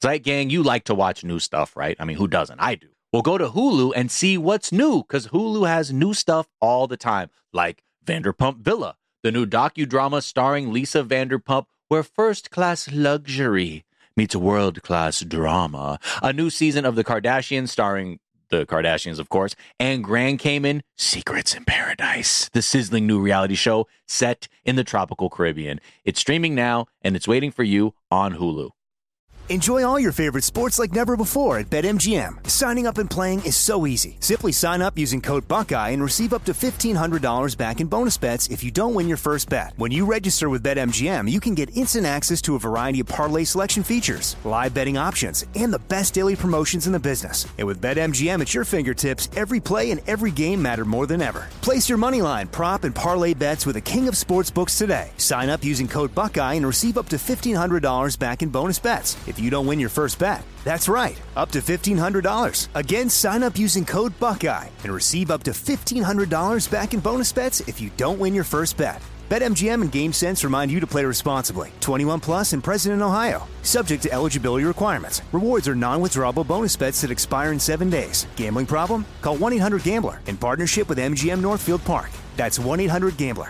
Zeit Gang, you like to watch new stuff, right? I mean, who doesn't? I do. Well, go to Hulu and see what's new, because Hulu has new stuff all the time, like Vanderpump Villa, the new docudrama starring Lisa Vanderpump, where first-class luxury meets world-class drama. A new season of The Kardashians starring the Kardashians, of course, and Grand Cayman, Secrets in Paradise, the sizzling new reality show set in the tropical Caribbean. It's streaming now, and it's waiting for you on Hulu. Enjoy all your favorite sports like never before at BetMGM. Signing up and playing is so easy. Simply sign up using code Buckeye and receive up to $1,500 back in bonus bets if you don't win your first bet. When you register with BetMGM, you can get instant access to a variety of parlay selection features, live betting options, and the best daily promotions in the business. And with BetMGM at your fingertips, every play and every game matter more than ever. Place your moneyline, prop, and parlay bets with the king of sportsbooks today. Sign up using code Buckeye and receive up to $1,500 back in bonus bets if you don't win your first bet. That's right, up to $1,500. Again, sign up using code Buckeye and receive up to $1,500 back in bonus bets if you don't win your first bet. BetMGM and GameSense remind you to play responsibly. 21 plus and present in Ohio. Subject to eligibility requirements. Rewards are non-withdrawable bonus bets that expire in 7 days. Gambling problem? Call 1-800-GAMBLER in partnership with MGM Northfield Park. That's 1-800-GAMBLER.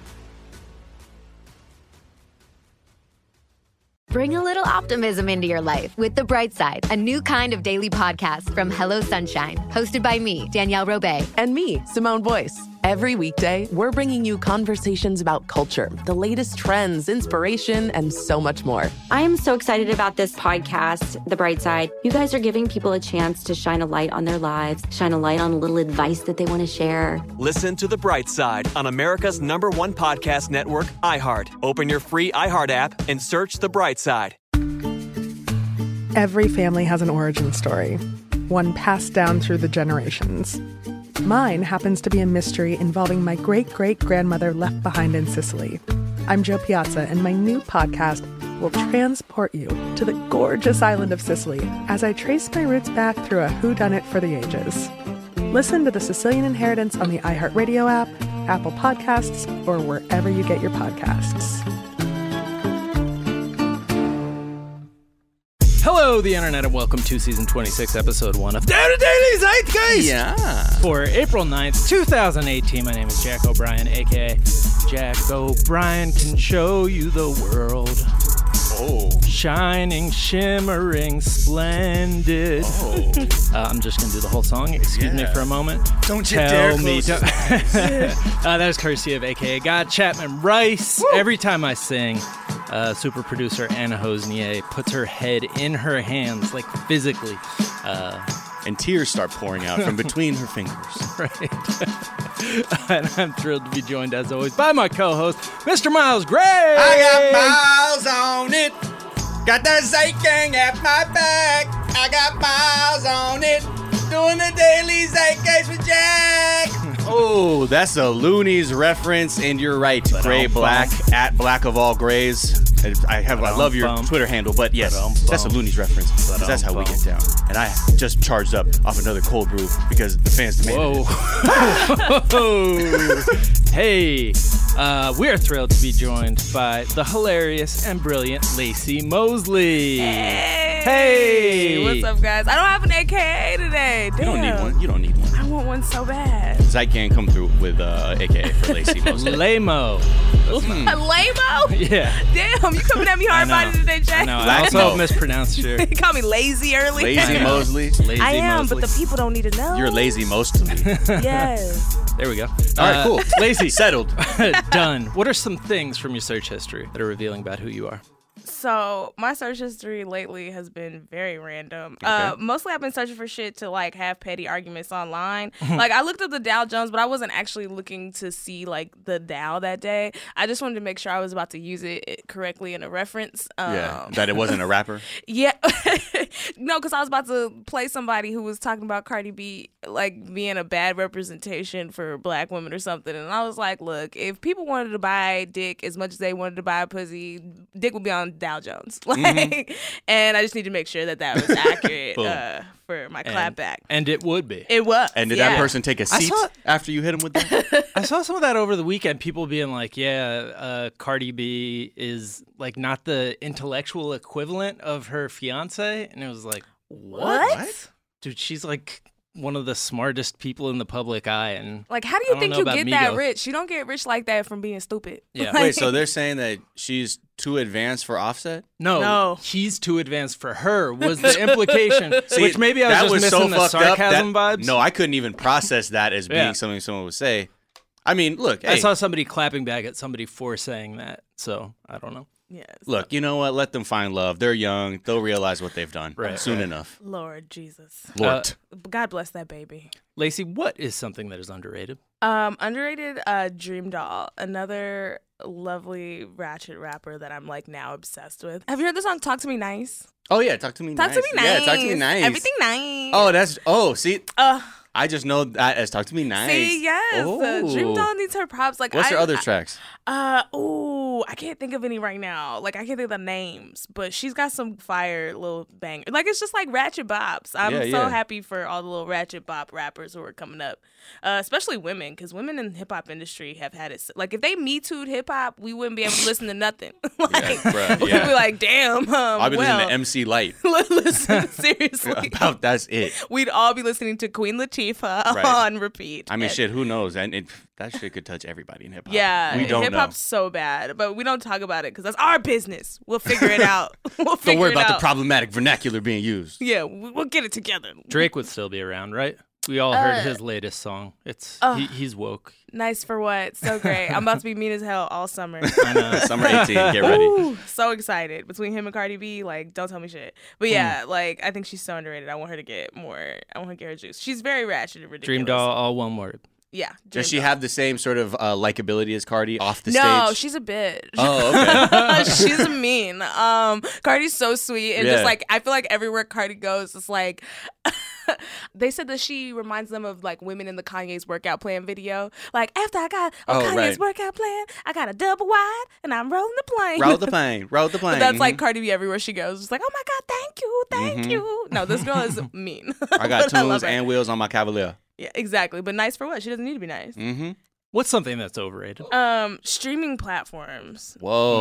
Bring a little optimism into your life with The Bright Side, a new kind of daily podcast from Hello Sunshine, hosted by me, Danielle Robay. And me, Simone Boyce. Every weekday, we're bringing you conversations about culture, the latest trends, inspiration, and so much more. I am so excited about this podcast, The Bright Side. You guys are giving people a chance to shine a light on their lives, shine a light on a little advice that they want to share. Listen to The Bright Side on America's #1 podcast network, iHeart. Open your free iHeart app and search The Bright Side. Every family has an origin story, one passed down through the generations. Mine happens to be a mystery involving my great-great-grandmother left behind in Sicily. I'm Jo Piazza, and my new podcast will transport you to the gorgeous island of Sicily as I trace my roots back through a whodunit for the ages. Listen to The Sicilian Inheritance on the iHeartRadio app, Apple Podcasts, or wherever you get your podcasts. Hello, the internet, and welcome to season 26, episode 1 of Daily Zeitgeist! Yeah. For April 9th, 2018, my name is Jack O'Brien, a.k.a. Jack O'Brien can show you the world. Oh. Shining, shimmering, splendid. Oh. I'm just going to do the whole song. Excuse me for a moment. Don't you dare me. close That was courtesy of a.k.a. God Chapman Rice. Woo! Every time I sing, super producer Anna Hosnier puts her head in her hands, like physically. And tears start pouring out from between her fingers. Right. And I'm thrilled to be joined, as always, by my co-host, Mr. Miles Gray. I got Miles on it. Got the Zeit Gang at my back. I got Miles on it. Doing the Daily Zeitgeist with Jack. Oh, that's a Loonies reference, and you're right. Gray Black, at Black of All Grays. I love your Twitter handle, but yes, that's a Loonies reference. That's how we get down. And I just charged up off another cold brew because the fans demanded it. Hey, we are thrilled to be joined by the hilarious and brilliant Lacey Mosley. Hey! What's up, guys? I don't have an AKA today. Damn. You don't need one. I want one so bad. Zeit Gang come through with AKA for Lacey Mosley. Lamo. Lamo? Yeah. Damn, you coming at me hard-bodied today, Jack? No, I also mispronounced your... You called me lazy early. Lazy Mosley. I am, but the people don't need to know. You're lazy mostly. Yes. There we go. All right, cool. Lacey. Settled. Done. What are some things from your search history that are revealing about who you are? So my search history lately has been very random. Okay. Mostly I've been searching for shit to like have petty arguments online. Like I looked up the Dow Jones, but I wasn't actually looking to see like the Dow that day. I just wanted to make sure I was about to use it correctly in a reference. That it wasn't a rapper? Yeah. No, because I was about to play somebody who was talking about Cardi B like being a bad representation for black women or something. And I was like, look, if people wanted to buy dick as much as they wanted to buy pussy, dick would be on on Dow Jones. Like, and I just need to make sure that was accurate for my clapback. And it would be. It was. And did that person take a seat after you hit him with that? I saw some of that over the weekend. People being like, Cardi B is like not the intellectual equivalent of her fiance. And it was like, what? Dude, she's like one of the smartest people in the public eye. And like, how do you think you get that rich? You don't get rich like that from being stupid. Yeah. Wait, so they're saying that she's too advanced for Offset? No, he's too advanced for her was the implication. See, which maybe I was just missing the sarcasm vibes. No, I couldn't even process that as being something someone would say. I mean, look, I saw somebody clapping back at somebody for saying that, so I don't know. Yes. Look, you know what? Let them find love. They're young. They'll realize what they've done soon enough. Lord Jesus. Lord. God bless that baby. Lacey, what is something that is underrated? Underrated Dream Doll, another lovely ratchet rapper that I'm like now obsessed with. Have you heard the song Talk to Me Nice? Oh yeah, Talk to Me Nice. Talk to Me Nice. Yeah, Talk to Me Nice. Everything nice. See? I just know that as Talk to Me Nice. See, yes. Dream Doll needs her props. Like, what's her other tracks? I can't think of any right now. Like, I can't think of the names, but she's got some fire little bangers. Like, it's just like ratchet bops. I'm so happy for all the little ratchet bop rappers who are coming up, especially women, because women in the hip hop industry have had it. Like, if they Me Too'd hip hop, we wouldn't be able to listen to nothing. Like, we'd be like, damn. I'll be listening to MC Light. Listen, seriously. That's it. We'd all be listening to Queen Latifah on repeat. I mean, shit, who knows? And that shit could touch everybody in hip hop. Yeah, we don't know. Hip hop's so bad, but we don't talk about it because that's our business. We'll figure it out. Don't worry about the problematic vernacular being used. Yeah, we'll get it together. Drake would still be around, right? We all heard his latest song. He's woke. Nice for what? So great. I'm about to be mean as hell all summer. I know. Summer 18. Get ready. Ooh, so excited. Between him and Cardi B, like, don't tell me shit. But yeah, like, I think she's so underrated. I want her to get her juice. She's very ratchet and ridiculous. Dream Doll, all one word. Yeah. Does she have the same sort of likability as Cardi off the stage? No, she's a bitch. Oh, okay. She's mean. Cardi's so sweet. And just like, I feel like everywhere Cardi goes, it's like, they said that she reminds them of like women in the Kanye's workout plan video. Like, after I got Kanye's workout plan, I got a double wide and I'm rolling the plane. Roll the plane. But that's like Cardi B everywhere she goes. It's like, oh my God, thank you. No, this girl is mean. I got tunes and wheels on my Cavalier. Yeah, exactly. But nice for what? She doesn't need to be nice. Mm-hmm. What's something that's overrated? Streaming platforms.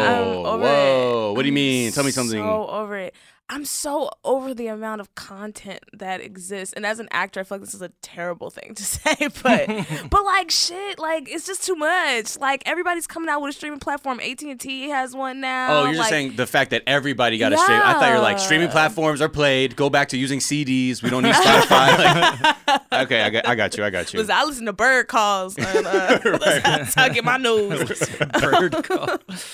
Whoa. What do you mean? Tell me something. So over it. I'm so over the amount of content that exists. And as an actor, I feel like this is a terrible thing to say, but like shit, like it's just too much. Like everybody's coming out with a streaming platform. AT&T has one now. Oh, you're just saying the fact that everybody got a stream. I thought you were like, streaming platforms are played. Go back to using CDs. We don't need Spotify. Okay, I got you. Listen, I listen to bird calls. And, that's how I get my news. Bird call.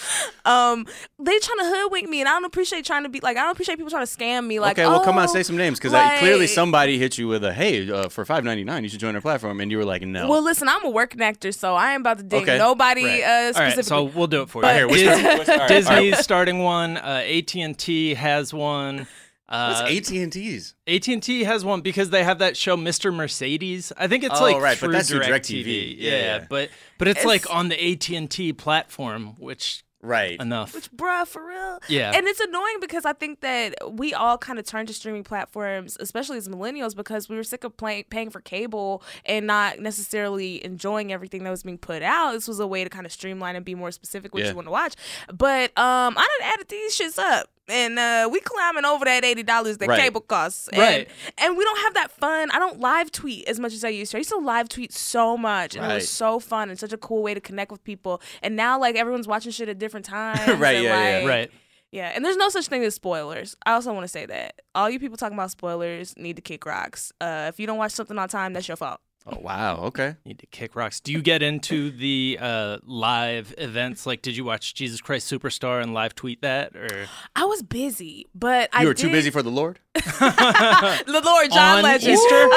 They trying to hoodwink me, and I don't appreciate people trying to scam me. Like, okay, well, come on, say some names, because clearly somebody hit you with a, hey, for $5.99, you should join our platform, and you were like, no. Well, listen, I'm a working actor, so I ain't about to dig nobody specifically. All right, so we'll do it for you. Disney's starting one. AT&T has one. What's AT&T's? AT&T has one because they have that show Mr. Mercedes. I think it's like right, through but that's DirecTV. Yeah, but it's like on the AT&T platform, which enough. Which, bruh, for real. Yeah. And it's annoying because I think that we all kind of turned to streaming platforms, especially as millennials, because we were sick of paying for cable and not necessarily enjoying everything that was being put out. This was a way to kind of streamline and be more specific what you want to watch. But I done added these shits up. And we climbing over that $80 that cable costs. And we don't have that fun. I don't live tweet as much as I used to. I used to live tweet so much. And it was so fun and such a cool way to connect with people. And now, like, everyone's watching shit at different times. Yeah, and there's no such thing as spoilers. I also want to say that. All you people talking about spoilers need to kick rocks. If you don't watch something on time, that's your fault. Oh, wow. Okay. Need to kick rocks. Do you get into the live events? Like, did you watch Jesus Christ Superstar and live tweet that? Or I was busy, but you were too busy for the Lord? The Lord John On Legend. Easter?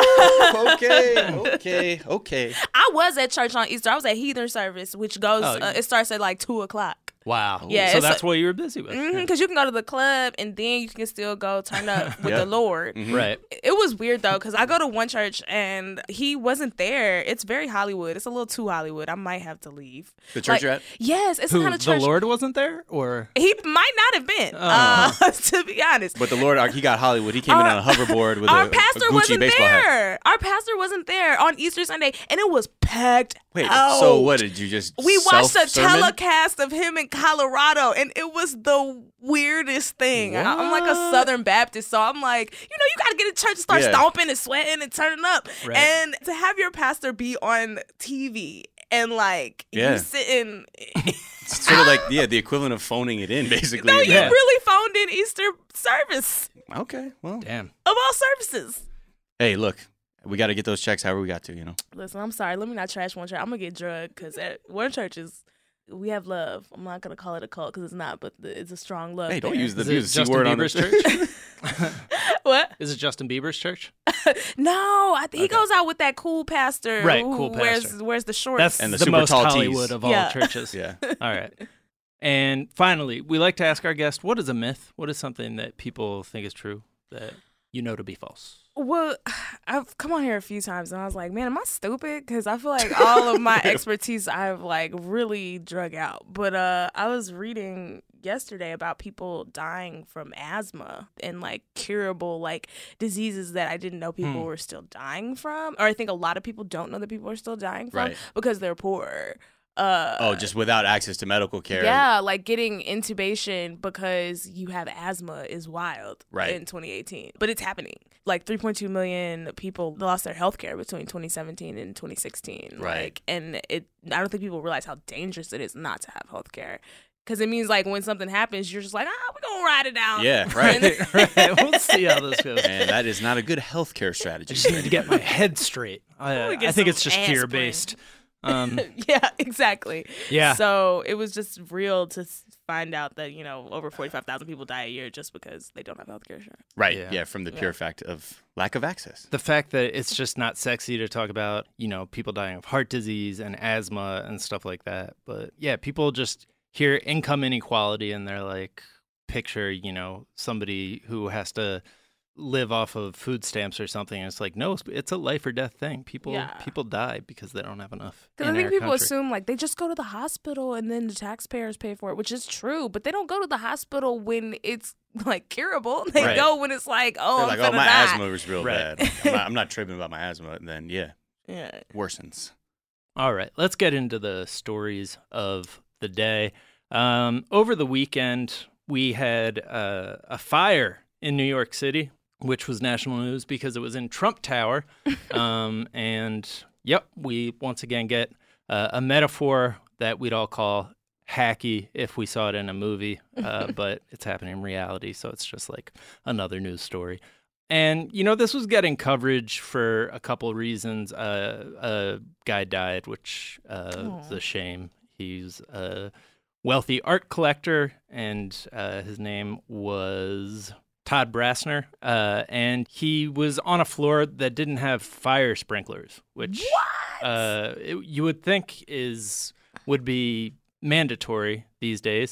Okay. I was at church on Easter. I was at Heathen service, which goes. It starts at like 2:00. Wow. Yeah, So it's that's what you were busy with. Because you can go to the club and then you can still go turn up with the Lord. Right. It was weird though, because I go to one church and he wasn't there. It's very Hollywood. It's a little too Hollywood. I might have to leave. The church you're at? Yes, it's Who, the kind of church. the Lord wasn't there? Or He might not have been, to be honest. But the Lord, he got Hollywood. He came in on a hoverboard with Our a pastor Gucci wasn't baseball hat. there. Our pastor wasn't there on Easter Sunday, and it was packed Wait, out. so what did you just? We watched a self-sermon? telecast of him in Colorado, and it was the weirdest thing. I'm like a Southern Baptist, so I'm like, you got to get in church and start stomping and sweating and turning up. Right. And to have your pastor be on TV and like you sitting. It's sort of like the equivalent of phoning it in, basically. No, you really phoned in Easter service. Okay, well, damn. Of all services. Hey, look, we got to get those checks however we got to, Listen, I'm sorry. Let me not trash one church. I'm going to get drugged because at one churches, we have love. I'm not going to call it a cult because it's not, but it's a strong love. Hey, don't there. use the Is it C word on Bieber's this. church? What? Is it Justin Bieber's church? No, he goes out with that cool pastor. Right, who cool pastor. Wears the shorts. That's And the the super most tall tees. Hollywood of all churches. Yeah. All right. And finally, we like to ask our guest, what is a myth? What is something that people think is true that you know to be false? Well, I've come on here a few times and I was like, man, am I stupid? Because I feel like all of my expertise I've like really drug out. But I was reading yesterday about people dying from asthma and like curable like diseases that I didn't know people were still dying from. Or I think a lot of people don't know that people are still dying from because they're poor. Just without access to medical care. Yeah, like getting intubation because you have asthma is wild in 2018. But it's happening. Like 3.2 million people lost their health care between 2017 and 2016. Right. Like, and I don't think people realize how dangerous it is not to have health care. Because it means like when something happens, you're just like, we're going to ride it out. Yeah, right. Right. We'll see how this goes. And that is not a good healthcare strategy. I just need to get my head straight. I think it's just fear-based. Yeah, exactly. Yeah. So it was just real to find out that, over 45,000 people die a year just because they don't have health care insurance. Right. Yeah, from the pure fact of lack of access. The fact that it's just not sexy to talk about, people dying of heart disease and asthma and stuff like that. But yeah, people just hear income inequality and they're like, picture, somebody who has to live off of food stamps or something. And it's like, no, it's a life or death thing. People die because they don't have enough. Because I think people assume like they just go to the hospital and then the taxpayers pay for it, which is true. But they don't go to the hospittal when it's like curable. They go when it's like, They're like, I'm my die. asthma was real bad. I'm not tripping about my asthma. And then, worsens. All right, let's get into the stories of the day. Over the weekend, we had a fire in New York City, which was national news because it was in Trump Tower. And, we once again get a metaphor that we'd all call hacky if we saw it in a movie, but it's happening in reality, so it's just like another news story. And, this was getting coverage for a couple of reasons. A guy died, which is a shame. He's a wealthy art collector, and his name was Todd Brasner, and he was on a floor that didn't have fire sprinklers, which you would think would be mandatory these days.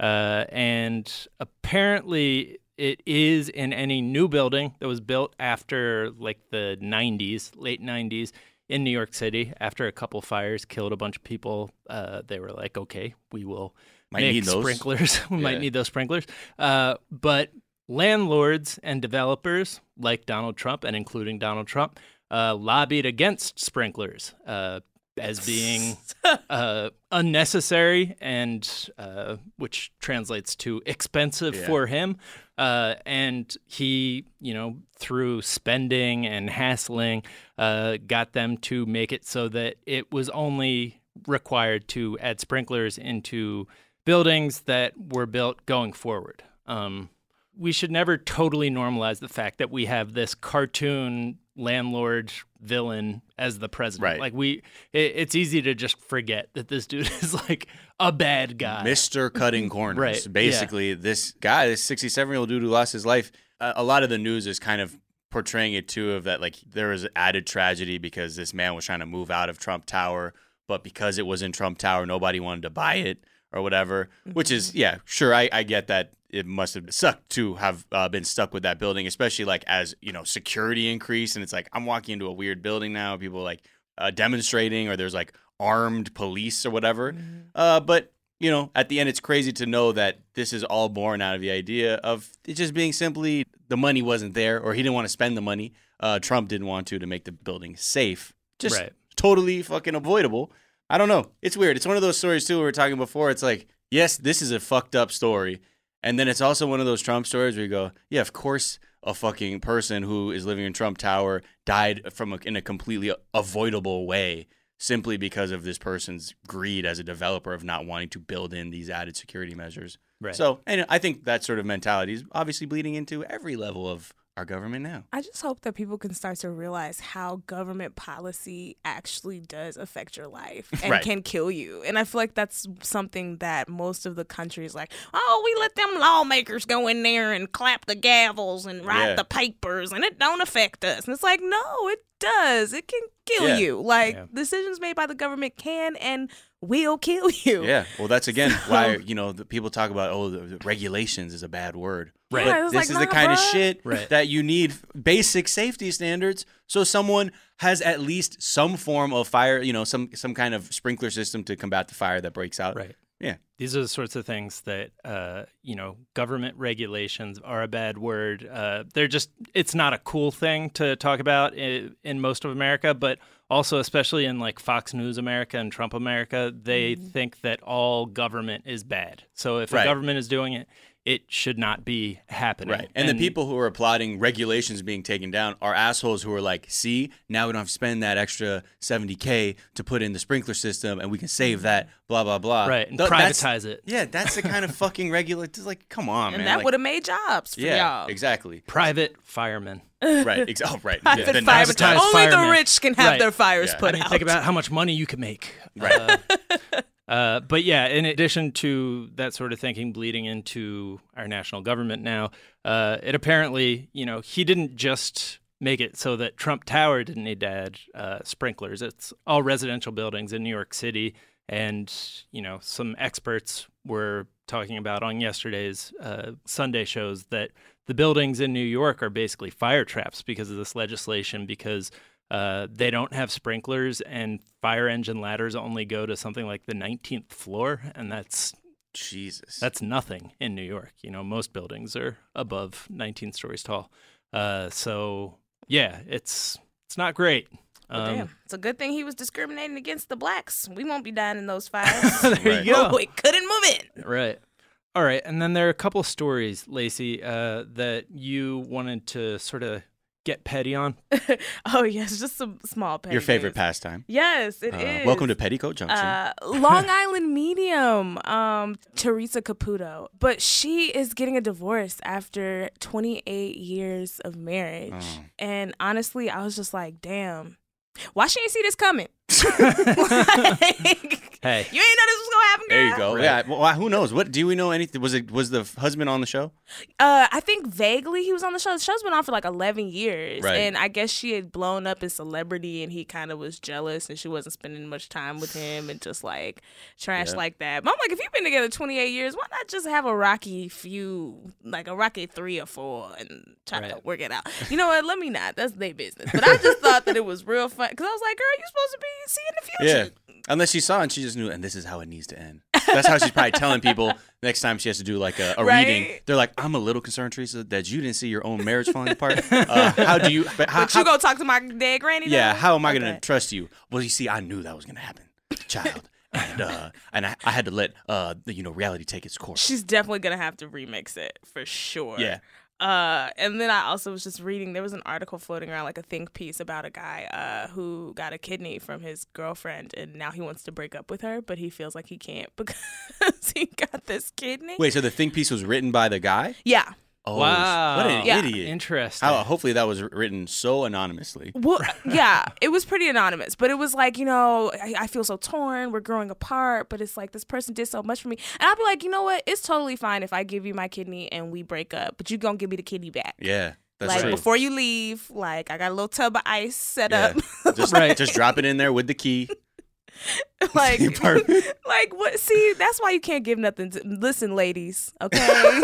And apparently it is in any new building that was built after like the 90s, late 90s in New York City. After a couple fires killed a bunch of people, they were like, okay, we will make sprinklers. We might need those sprinklers. But landlords and developers like Donald Trump, and including Donald Trump, lobbied against sprinklers as being unnecessary and which translates to expensive for him. And he, through spending and hassling, got them to make it so that it was only required to add sprinklers into buildings that were built going forward. We should never totally normalize the fact that we have this cartoon landlord villain as the president. Right. Like it's easy to just forget that this dude is like a bad guy. Mr. Cutting Corners. Right. Basically, this guy, this 67-year-old dude who lost his life, a lot of the news is kind of portraying it too, of that like there was added tragedy because this man was trying to move out of Trump Tower, but because it was in Trump Tower, nobody wanted to buy it or whatever, which is, yeah, sure. I get that it must have sucked to have been stuck with that building, especially like as, you know, security increased. And it's like, I'm walking into a weird building now, people like demonstrating, or there's like armed police or whatever. But, you know, at the end, it's crazy to know that this is all born out of the idea of it just being simply the money wasn't there, or he didn't want to spend the money. Trump didn't want to make the building safe. Just totally fucking avoidable. I don't know. It's weird. It's one of those stories, too, we were talking before. It's like, yes, this is a fucked up story. And then it's also one of those Trump stories where you go, yeah, of course a fucking person who is living in Trump Tower died in a completely avoidable way simply because of this person's greed as a developer of not wanting to build in these added security measures. Right. So, and I think that sort of mentality is obviously bleeding into every level of our government now. I just hope that people can start to realize how government policy actually does affect your life and can kill you. And I feel like that's something that most of the countries like, oh, we let them lawmakers go in there and clap the gavels and write the papers and it don't affect us. And it's like, no, it does. It can kill you. Like decisions made by the government can and will kill you. Yeah. Well, that's again why, you know, the people talk about, oh, the regulations is a bad word. Right. But this is the kind of shit that you need basic safety standards so someone has at least some form of fire, you know, some kind of sprinkler system to combat the fire that breaks out. Right. Yeah. These are the sorts of things that, you know, government regulations are a bad word. They're just, it's not a cool thing to talk about in most of America, but also especially in like Fox News America and Trump America, they think that all government is bad. So if a government is doing it, it should not be happening. Right. And the people who are applauding regulations being taken down are assholes who are like, see, now we don't have to spend that extra $70K to put in the sprinkler system and we can save that, blah, blah, blah. Right. And privatize it. Yeah, that's the kind of fucking like, come on, and man. that like, would have made jobs for y'all. Exactly. Private firemen. Right. Private firemen. Only the rich can have their fires put out. Think about how much money you can make. Right. But yeah, in addition to that sort of thinking bleeding into our national government now, it apparently, you know, he didn't just make it so that Trump Tower didn't need to add sprinklers. It's all residential buildings in New York City. And, you know, some experts were talking about on yesterday's Sunday shows that the buildings in New York are basically fire traps because of this legislation, because they don't have sprinklers and fire engine ladders only go to something like the 19th floor. And that's nothing in New York. You know, most buildings are above 19 stories tall. So, yeah, it's not great. Damn. It's a good thing he was discriminating against the blacks. We won't be dying in those fires. There you go. We couldn't move in. Right. All right. And then there are a couple stories, Lacey, that you wanted to sort of get petty on. Oh, yes. Just some small petty. Your favorite news. pastime. Yes, it is. Welcome to Petticoat Junction. Long Island medium, Teresa Caputo. But she is getting a divorce after 28 years of marriage. And honestly, I was just like, damn. Why she ain't see this coming? Hey, you ain't know this was gonna happen, girl. There you go. Right. Yeah. Well, who knows? What do we know? Anything? Was the husband on the show? I think vaguely he was on the show. The show's been on for like 11 years, right. And I guess she had blown up in celebrity, and he kind of was jealous, and she wasn't spending much time with him, and just like trash like that. But I'm like, if you've been together 28 years, why not just have a rocky few, like a rocky 3 or 4, and try to work it out? You know what? Let me not. That's their business. But I just thought that it was real fun because I was like, girl, you're supposed to be seeing the future. Yeah. Unless she saw and she just knew, and this is how it needs to end. That's how she's probably telling people next time she has to do like a reading. They're like, I'm a little concerned, Teresa, that you didn't see your own marriage falling apart. How do you? But you go talk to my dead granny. Yeah. Though? How am I going to trust you? Well, you see, I knew that was going to happen, child. And I had to let reality take its course. She's definitely going to have to remix it for sure. Yeah. And then I also was just reading, there was an article floating around, like a think piece about a guy who got a kidney from his girlfriend, and now he wants to break up with her, but he feels like he can't because he got this kidney. Wait, so the think piece was written by the guy? Yeah. Oh, wow. what an idiot. Interesting. Hopefully that was written so anonymously. Well, yeah, it was pretty anonymous, but it was like, I feel so torn. We're growing apart, but it's like this person did so much for me. And I'll be like, you know what? It's totally fine if I give you my kidney and we break up, but you going to give me the kidney back. Yeah. That's like true. before you leave, like I got a little tub of ice set up. Just drop it in there with the key. like what? See, that's why you can't give nothing. Listen, ladies, okay?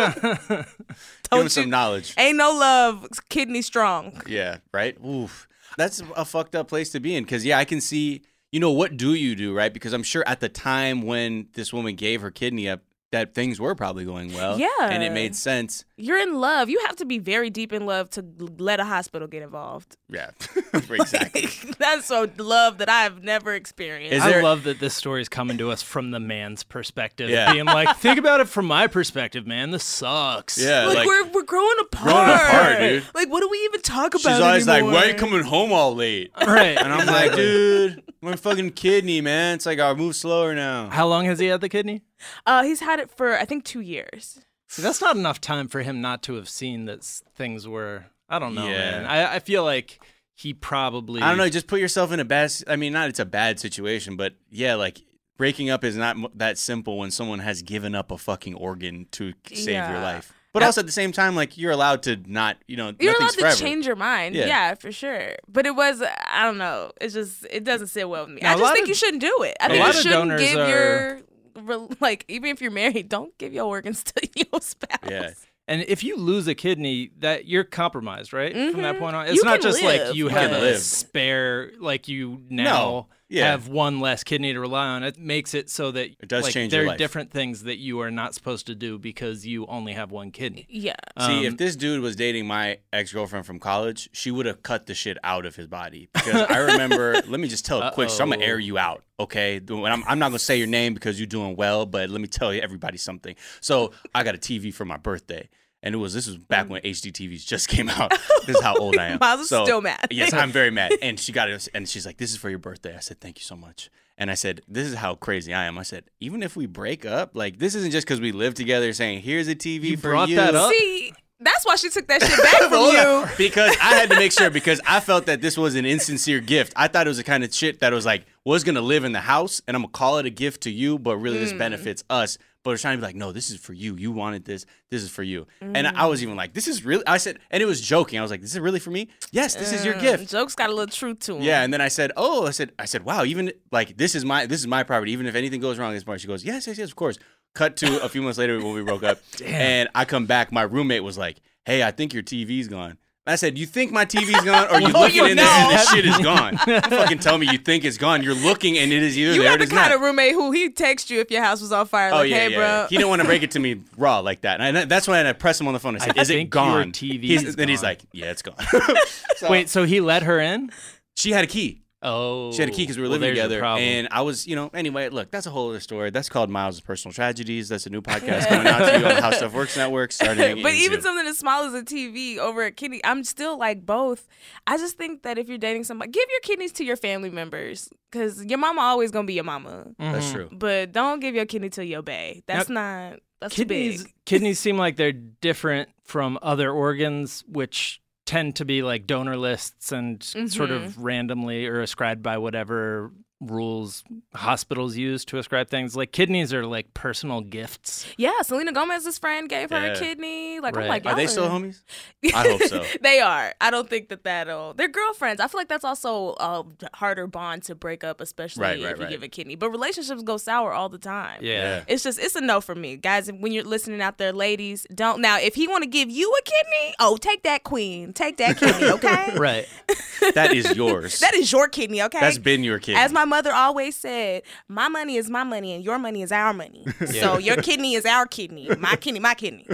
Give them some knowledge. Ain't no love, kidney strong. Yeah, right? Oof. That's a fucked up place to be in because, I can see, what do you do, right? Because I'm sure at the time when this woman gave her kidney up, that things were probably going well. Yeah. And it made sense. You're in love. You have to be very deep in love to let a hospital get involved. Yeah, exactly. That's a love that I've never experienced. I love that this story is coming to us from the man's perspective. Yeah. Being like, think about it from my perspective, man. This sucks. Yeah. Like we're growing apart. Growing apart, dude. Like, what do we even talk about She's always anymore? like, why are you coming home all late? Right. And I'm like, dude, my fucking kidney, man. It's like, I'll move slower now. How long has he had the kidney? He's had it for, I think, 2 years. See, that's not enough time for him not to have seen that things were, I don't know, man. I feel like he probably... I don't know, just put yourself in a bad... I mean, not it's a bad situation, but like, breaking up is not that simple when someone has given up a fucking organ to save your life. But also at the same time, like, you're allowed to not, you're allowed nothing's to forever. change your mind. Yeah, for sure. But it was, I don't know. It's just, it doesn't sit well with me. Now, I just think you shouldn't do it. I think you shouldn't give your... Like, even if you're married, don't give your organs to your spouse. Yeah. And if you lose a kidney, that you're compromised, right? Mm-hmm. From that point on, it's not just live. like you have a spare, like you now have one less kidney to rely on. It makes it so that it does change there your are life. different things that you are not supposed to do because you only have one kidney. Yeah. See, if this dude was dating my ex-girlfriend from college, she would have cut the shit out of his body. Because I remember, let me just tell a quick story. I'm going to air you out, okay? I'm not going to say your name because you're doing well, but let me tell you everybody something. So I got a TV for my birthday. And this was back when HD TVs just came out. This is how old I am. Miles is still mad. Yes, I'm very mad. And she got it, and she's like, "This is for your birthday." I said, "Thank you so much." And I said, "This is how crazy I am." I said, "Even if we break up, like this isn't just because we live together. Saying here's a TV for brought you." That up? See, that's why she took that shit back from you. Because I had to make sure because I felt that this was an insincere gift. I thought it was the kind of shit that was like was gonna live in the house, and I'm gonna call it a gift to you, but really this benefits us. But it's trying to be like, no, this is for you. You wanted this. This is for you. And I was even like, this is really, I said, and it was joking. I was like, this is really for me? Yes, this is your gift. Jokes got a little truth to him. Yeah, and then I said, I said, wow, even like this is my property. Even if anything goes wrong, this part. She goes, yes, of course. Cut to a few months later when we broke up. And I come back, my roommate was like, hey, I think your TV's gone. I said, you think my TV's gone, or you looking in there and this shit is gone? You fucking tell me you think it's gone. You're looking and it is either there or it is not. You got the kind of roommate who he texts you if your house was on fire. Like, hey, bro. He didn't want to break it to me raw like that. And that's when I pressed him on the phone. I said, is it gone? Then he's like, yeah, it's gone. Wait, so he let her in? She had a key. Oh. She had a key because we were living together. And I was, anyway, look, that's a whole other story. That's called Miles' Personal Tragedies. That's a new podcast coming out to you on the How Stuff Works Network starting But even something as small as a TV over a kidney, I'm still like both. I just think that if you're dating somebody, give your kidneys to your family members because your mama always going to be your mama. Mm-hmm. That's true. But don't give your kidney to your bae. That's too big. Kidneys seem like they're different from other organs, which tend to be like donor lists and sort of randomly or ascribed by whatever rules hospitals use to ascribe things. Like kidneys are like personal gifts. Yeah, Selena Gomez's friend gave her a kidney. Like, I'm like, are they still homies? I hope so. They are. I don't think that'll. They're girlfriends. I feel like that's also a harder bond to break up, especially if you give a kidney. But relationships go sour all the time. Yeah. It's a no for me, guys. When you're listening out there, ladies, don't. Now, if he want to give you a kidney, take that queen, take that kidney, okay? Right. That is yours. That is your kidney, okay? That's been your kidney. As my mother always said, my money is my money and your money is our money. So your kidney is our kidney. My kidney.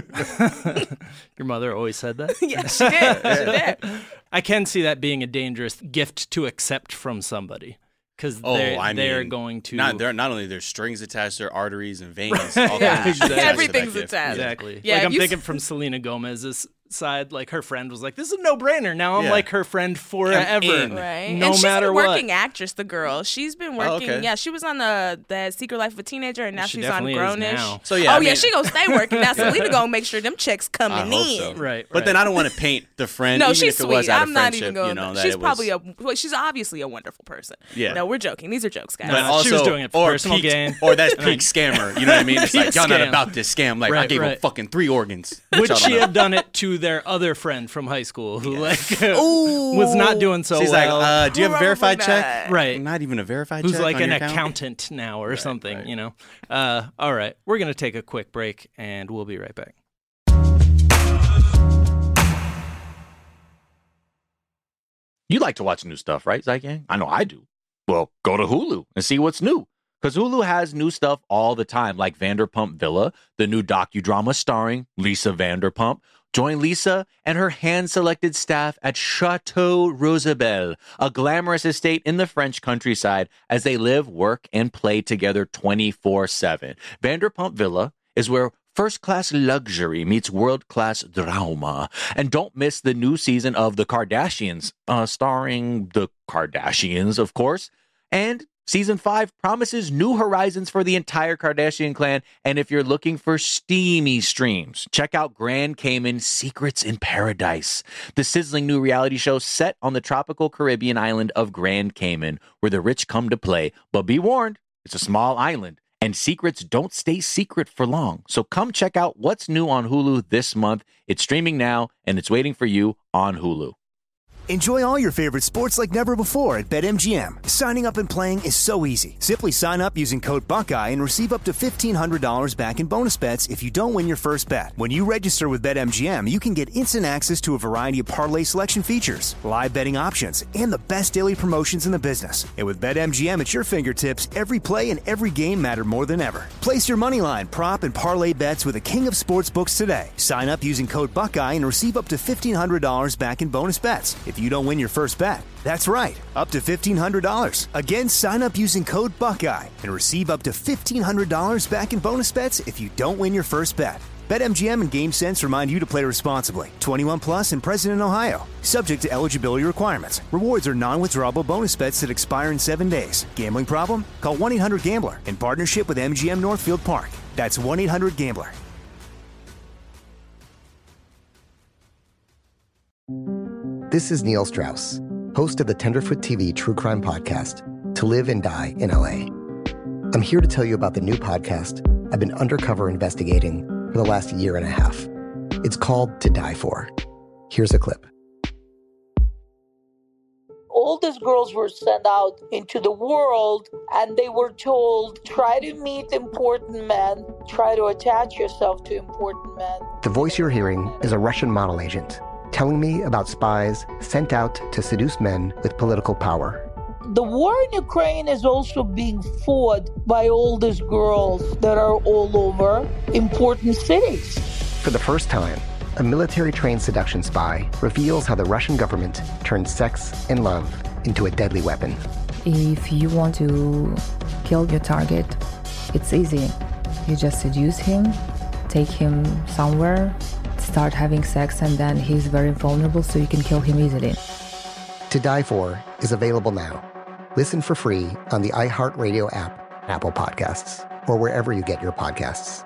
Your mother always said that? Yeah, she did. I can see that being a dangerous gift to accept from somebody. Because they're going to... Not only there's strings attached, there are arteries and veins. All kinds of everything's attached. Exactly. Yeah, like I'm thinking from Selena Gomez's side, like her friend was like, this is a no-brainer. Now I'm like her friend forever. Right. No and she's matter a what. working actress, the girl. She's been working. okay. Yeah, she was on the Secret Life of a Teenager, and now She she's on definitely is Grownish. now. So yeah, yeah, she gonna stay working. Now Selena gonna make sure them checks coming in. So. Right. But then I don't want to paint the friend. No, even she's if it sweet. was out of I'm not friendship, even going. You know, that she's it was, probably she's obviously a wonderful person. Yeah. No, we're joking. These are jokes, guys. But No, also, she was doing it for personal peak, gain. or that's peak scammer. You know what I mean? It's like, Peak y'all not scam. about this scam. Like, I Right, gave him right. fucking 3 organs. Would Y'all she don't know. have done it to their other friend from high school who was not doing so She's well? like, do you have a verified Probably check? not. Right. Not even a verified Who's check like on an your account? accountant now or something, you know? All right. We're going to take a quick break, and we'll be right back. You like to watch new stuff, right, Zygang? I know I do. Well, go to Hulu and see what's new. Because Hulu has new stuff all the time, like Vanderpump Villa, the new docudrama starring Lisa Vanderpump. Join Lisa and her hand-selected staff at Chateau Rosabelle, a glamorous estate in the French countryside, as they live, work, and play together 24/7. Vanderpump Villa is where first-class luxury meets world-class drama. And don't miss the new season of The Kardashians, starring the Kardashians, of course. And Season 5 promises new horizons for the entire Kardashian clan. And if you're looking for steamy streams, check out Grand Cayman Secrets in Paradise, the sizzling new reality show set on the tropical Caribbean island of Grand Cayman, where the rich come to play. But be warned, it's a small island, and secrets don't stay secret for long. So come check out what's new on Hulu this month. It's streaming now, and it's waiting for you on Hulu. Enjoy all your favorite sports like never before at BetMGM. Signing up and playing is so easy. Simply sign up using code Buckeye and receive up to $1,500 back in bonus bets if you don't win your first bet. When you register with BetMGM, you can get instant access to a variety of parlay selection features, live betting options, and the best daily promotions in the business. And with BetMGM at your fingertips, every play and every game matter more than ever. Place your moneyline, prop, and parlay bets with the king of sportsbooks today. Sign up using code Buckeye and receive up to $1,500 back in bonus bets if you don't win your first bet. That's right, up to $1,500. Again, sign up using code Buckeye and receive up to $1,500 back in bonus bets if you don't win your first bet. BetMGM and GameSense remind you to play responsibly. 21 plus and present in Ohio. Subject to eligibility requirements. Rewards are non-withdrawable bonus bets that expire in 7 days. Gambling problem? Call 1-800-GAMBLER in partnership with MGM Northfield Park. That's 1-800-GAMBLER. This is Neil Strauss, host of the Tenderfoot TV true crime podcast, To Live and Die in LA. I'm here to tell you about the new podcast I've been undercover investigating for the last year and a half. It's called To Die For. Here's a clip. All these girls were sent out into the world and they were told, try to meet important men, try to attach yourself to important men. The voice you're hearing is a Russian model agent telling me about spies sent out to seduce men with political power. The war in Ukraine is also being fought by all these girls that are all over important cities. For the first time, a military-trained seduction spy reveals how the Russian government turned sex and love into a deadly weapon. If you want to kill your target, it's easy. You just seduce him, take him somewhere, start having sex, and then he's very vulnerable, so you can kill him easily. To Die For is available now. Listen for free on the iHeartRadio app, Apple Podcasts, or wherever you get your podcasts.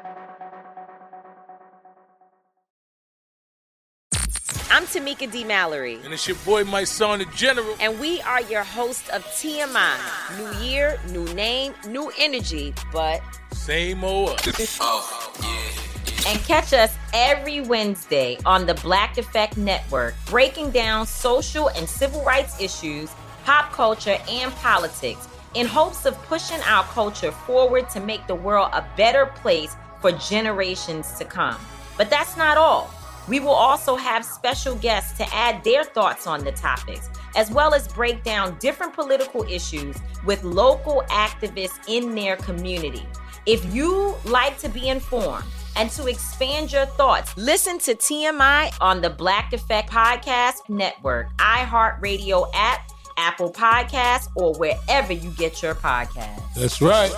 I'm Tamika D. Mallory. And it's your boy, my son, the General. And we are your hosts of TMI. New year, new name, new energy, but same old us. Oh, yeah. And catch us every Wednesday on the Black Effect Network, breaking down social and civil rights issues, pop culture, and politics, in hopes of pushing our culture forward to make the world a better place for generations to come. But that's not all. We will also have special guests to add their thoughts on the topics, as well as break down different political issues with local activists in their community. If you like to be informed and to expand your thoughts, listen to TMI on the Black Effect Podcast Network, iHeartRadio app, Apple Podcasts, or wherever you get your podcasts. That's right.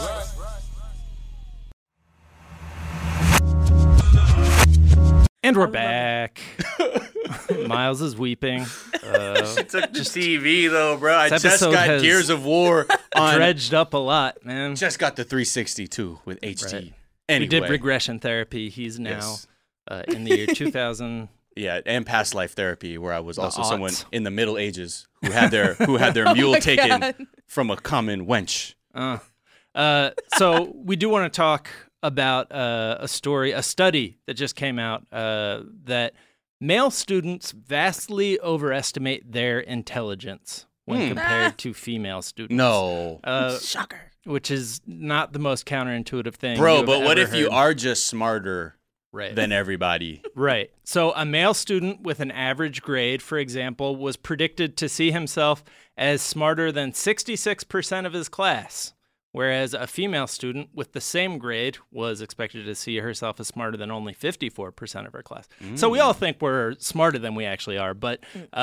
And we're back. Miles is weeping. She took the TV, though, bro. I just got Gears of War on. Dredged up a lot, man. Just got the 360, too, with HT. Right. Anyway. We did regression therapy. He's now in the year 2000. Yeah, and past life therapy, where I was also someone in the Middle Ages who had their mule taken from a common wench. So we do want to talk about a study that just came out that male students vastly overestimate their intelligence when compared to female students. No. Shocker. Which is not the most counterintuitive thing. Bro, but what if you are just smarter than everybody? Right. So a male student with an average grade, for example, was predicted to see himself as smarter than 66% of his class. Whereas a female student with the same grade was expected to see herself as smarter than only 54% of her class. So we all think we're smarter than we actually are, but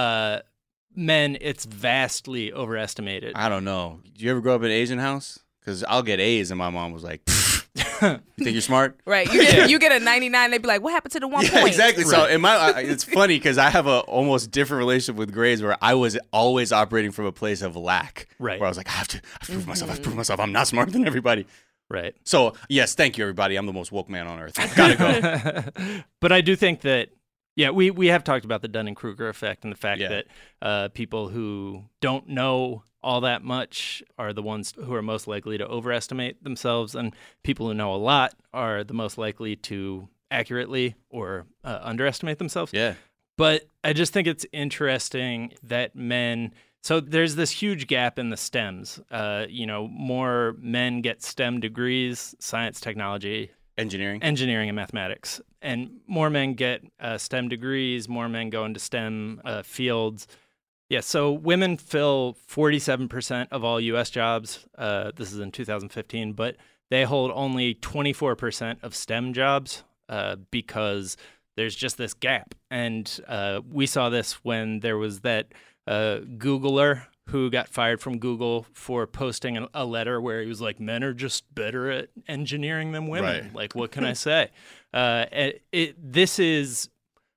men, it's vastly overestimated. I don't know. Did you ever grow up in an Asian house? Because I'll get A's and my mom was like, you think you're smart? Right. You get a 99, they'd be like, what happened to the 1 point? Exactly. Right. So in it's funny because I have a almost different relationship with grades where I was always operating from a place of lack. Right. Where I was like, I have to prove myself. I have to prove myself. I'm not smarter than everybody. Right. So, yes, thank you, everybody. I'm the most woke man on earth. Gotta go. But I do think that, we have talked about the Dunning-Kruger effect and the fact that people who don't know all that much are the ones who are most likely to overestimate themselves, and people who know a lot are the most likely to accurately or underestimate themselves. Yeah. But I just think it's interesting that men... So there's this huge gap in the STEMs. More men get STEM degrees, science, technology, engineering, and mathematics. And more men get STEM degrees, more men go into STEM fields. Yeah, so women fill 47% of all U.S. jobs. This is in 2015, but they hold only 24% of STEM jobs because there's just this gap. And we saw this when there was that Googler who got fired from Google for posting a letter where he was like, men are just better at engineering than women. Right. Like, what can I say? This is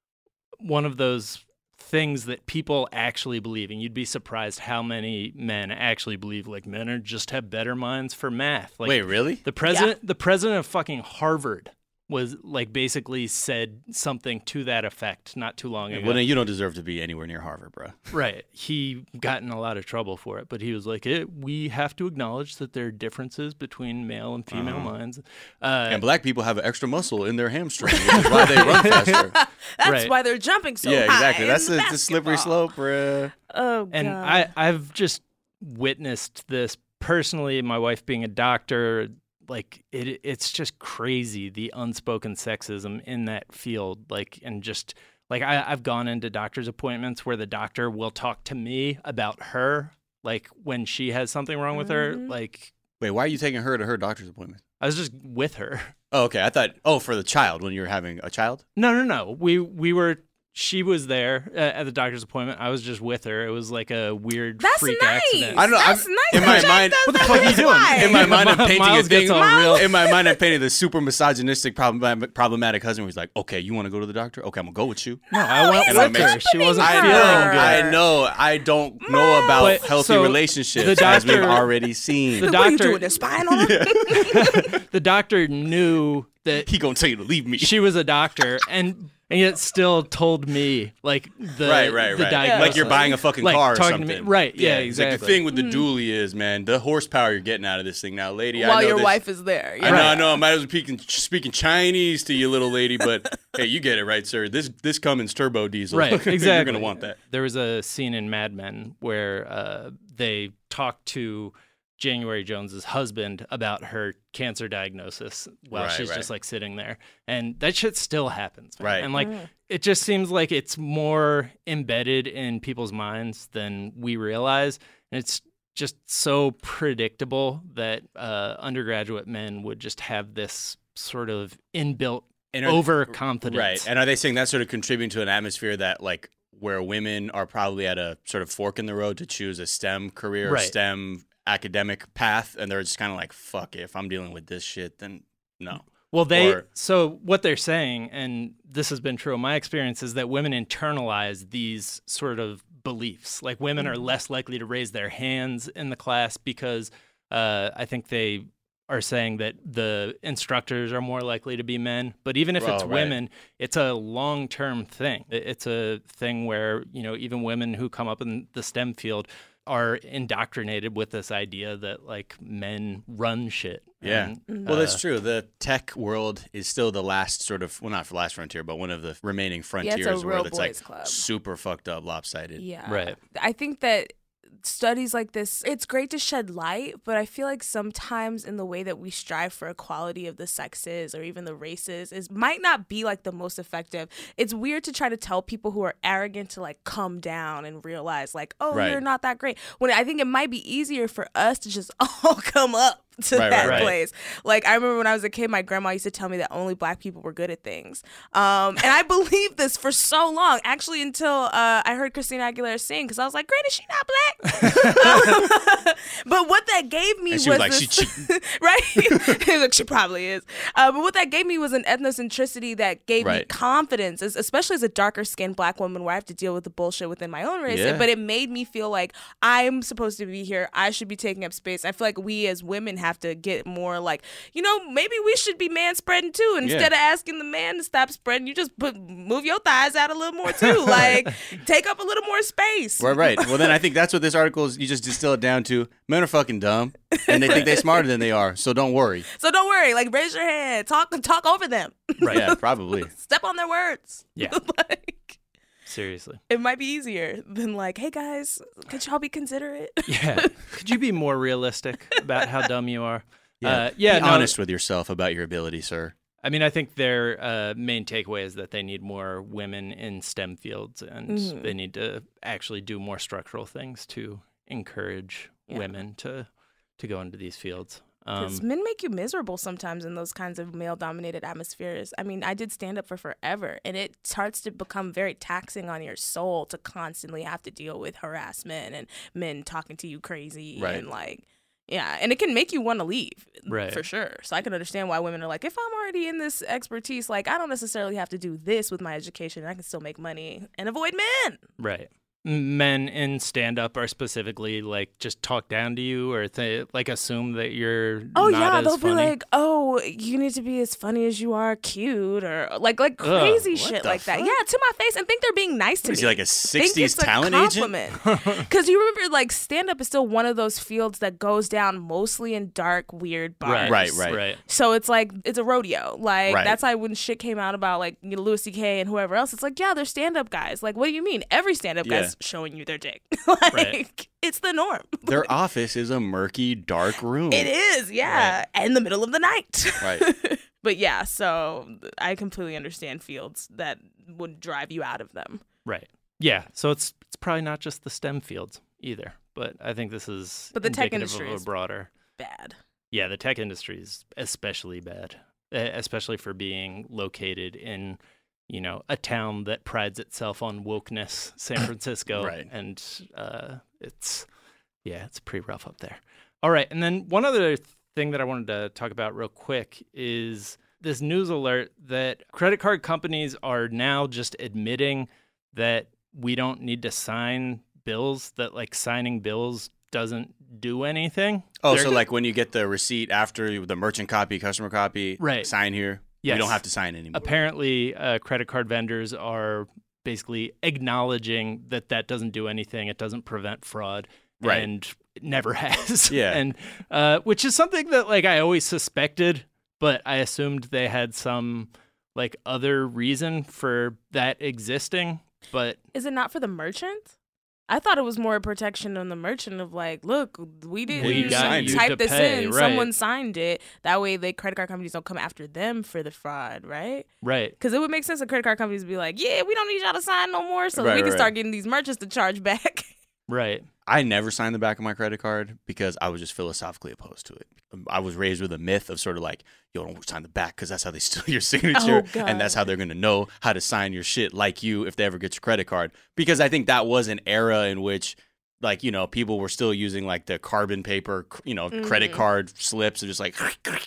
one of those things that people actually believe, and you'd be surprised how many men actually believe like men are just have better minds for math. Like, wait, really? The president of fucking Harvard was like basically said something to that effect not too long ago. Well, then you don't deserve to be anywhere near Harvard, bro. Right. He got in a lot of trouble for it, but he was like, we have to acknowledge that there are differences between male and female minds. And black people have an extra muscle in their hamstring, which is why they run faster. That's why they're jumping so high. Yeah, exactly. That's a slippery slope, bro. Oh, God. And I've just witnessed this personally, my wife being a doctor. Like it's just crazy, the unspoken sexism in that field. Like, and just like I've gone into doctor's appointments where the doctor will talk to me about her, like when she has something wrong with her. Like, wait, why are you taking her to her doctor's appointment? I was just with her. Oh, okay. I thought, for the child, when you were having a child? No. We were. She was there at the doctor's appointment. I was just with her. It was like a weird freak accident. I don't know. That's nice. In my mind, what the fuck are you doing? In my mind, I'm painting Miles a thing. gets all real. In my mind, I'm painting the super misogynistic, problematic husband. Who's like, okay, you want to go to the doctor? Okay, I'm gonna go with you. No, I went with her. She wasn't feeling good. I know. I don't know about healthy relationships, as we've already seen. The doctor, what are you doing? The spying on her? The doctor knew that he gonna tell you to leave me. She was a doctor, and yet still told me like the diagnosis. Like you're buying a fucking car or something. To me. Right? Yeah, exactly. Like the thing with the dually is, man, the horsepower you're getting out of this thing now, lady. While I know your this. wife is there. Yeah. I know. I might as well speaking Chinese to you, little lady, but hey, you get it right, sir. This Cummins turbo diesel. Right. Exactly. You're gonna want that. There was a scene in Mad Men where they talked to January Jones's husband about her cancer diagnosis while she's just like sitting there, and that shit still happens, man. Right? And like it just seems like it's more embedded in people's minds than we realize, and it's just so predictable that undergraduate men would just have this sort of inbuilt overconfidence. Right. And are they saying that's sort of contributing to an atmosphere that like where women are probably at a sort of fork in the road to choose a STEM career, STEM academic path, and they're just kind of like, fuck it, if I'm dealing with this shit, then no. Well, so what they're saying, and this has been true in my experience, is that women internalize these sort of beliefs. Like women are less likely to raise their hands in the class because I think they are saying that the instructors are more likely to be men. But even if it's women, it's a long-term thing. It's a thing where, even women who come up in the STEM field are indoctrinated with this idea that like men run shit. Yeah. Well, that's true. The tech world is still the last sort of, well, not the last frontier, but one of the remaining frontiers where it's like super fucked up, lopsided. Yeah. Right. I think that studies like this, it's great to shed light, but I feel like sometimes in the way that we strive for equality of the sexes or even the races might not be like the most effective. It's weird to try to tell people who are arrogant to like come down and realize like, oh, you're not that great. When I think it might be easier for us to just all come up to that place. Like I remember when I was a kid, my grandma used to tell me that only Black people were good at things. And I believed this for so long, actually until I heard Christina Aguilera sing, because I was like, Granny, she not Black. But what that gave me was like, this, right? Like, she probably is. But what that gave me was an ethnocentricity that gave me confidence, especially as a darker skinned Black woman where I have to deal with the bullshit within my own race. But it made me feel like I'm supposed to be here. I should be taking up space. I feel like we as women have to get more like, maybe we should be man spreading too. Instead of asking the man to stop spreading, you just move your thighs out a little more too. Like, take up a little more space. Right. Well, then I think that's what this article is. You just distill it down to: men are fucking dumb, and they think they're smarter than they are. So don't worry. Like, raise your hand. Talk over them. Right. Yeah, probably. Step on their words. Yeah. Seriously. It might be easier than like, hey guys, could y'all be considerate? Yeah. Could you be more realistic about how dumb you are? Be honest with yourself about your ability, sir. I mean, I think their main takeaway is that they need more women in STEM fields, and they need to actually do more structural things to encourage women to go into these fields. Because men make you miserable sometimes in those kinds of male-dominated atmospheres. I mean, I did stand-up for forever, and it starts to become very taxing on your soul to constantly have to deal with harassment and men talking to you crazy. And like, and it can make you want to leave, for sure. So I can understand why women are like, if I'm already in this expertise, like, I don't necessarily have to do this with my education. I can still make money and avoid men. Right. Men in stand-up are specifically like just talk down to you or like assume that you're not they'll as funny. Be like, oh, you need to be as funny as you are cute, or like crazy shit like that. Yeah, to my face, and think they're being nice to me. Is he like a 60s talent agent? Because you remember, like, stand-up is still one of those fields that goes down mostly in dark, weird bars. Right. So it's like, it's a rodeo. Like, that's why when shit came out about like Louis C.K. and whoever else, it's like, yeah, they're stand-up guys. Like, what do you mean? Every stand-up guy's showing you their dick. It's the norm. Their office is a murky, dark room. It is, in the middle of the night. Right. But yeah, so I completely understand fields that would drive you out of them. Right. Yeah. So it's probably not just the STEM fields either, but I think this is the tech indicative industry of a broader. Bad. Yeah, the tech industry is especially bad, especially for being located in a town that prides itself on wokeness, San Francisco. And it's pretty rough up there. All right. And then one other thing that I wanted to talk about real quick is this news alert that credit card companies are now just admitting that we don't need to sign bills, that like signing bills doesn't do anything. Oh, so like when you get the receipt after the merchant copy, customer copy, sign here. Yes. We don't have to sign anymore. Apparently, credit card vendors are basically acknowledging that doesn't do anything. It doesn't prevent fraud. And it never has. Yeah. And which is something that like I always suspected, but I assumed they had some like other reason for that existing. But is it not for the merchant? I thought it was more a protection on the merchant of like, look, we didn't type this in. Someone signed it. That way the credit card companies don't come after them for the fraud, right? Right. Because it would make sense for credit card companies to be like, yeah, we don't need y'all to sign no more, so we can start getting these merchants to charge back. Right. I never signed the back of my credit card because I was just philosophically opposed to it. I was raised with a myth of sort of like, yo, don't sign the back because that's how they steal your signature. And that's how they're going to know how to sign your shit like you if they ever get your credit card. Because I think that was an era in which, like, people were still using like the carbon paper, credit card slips and just like,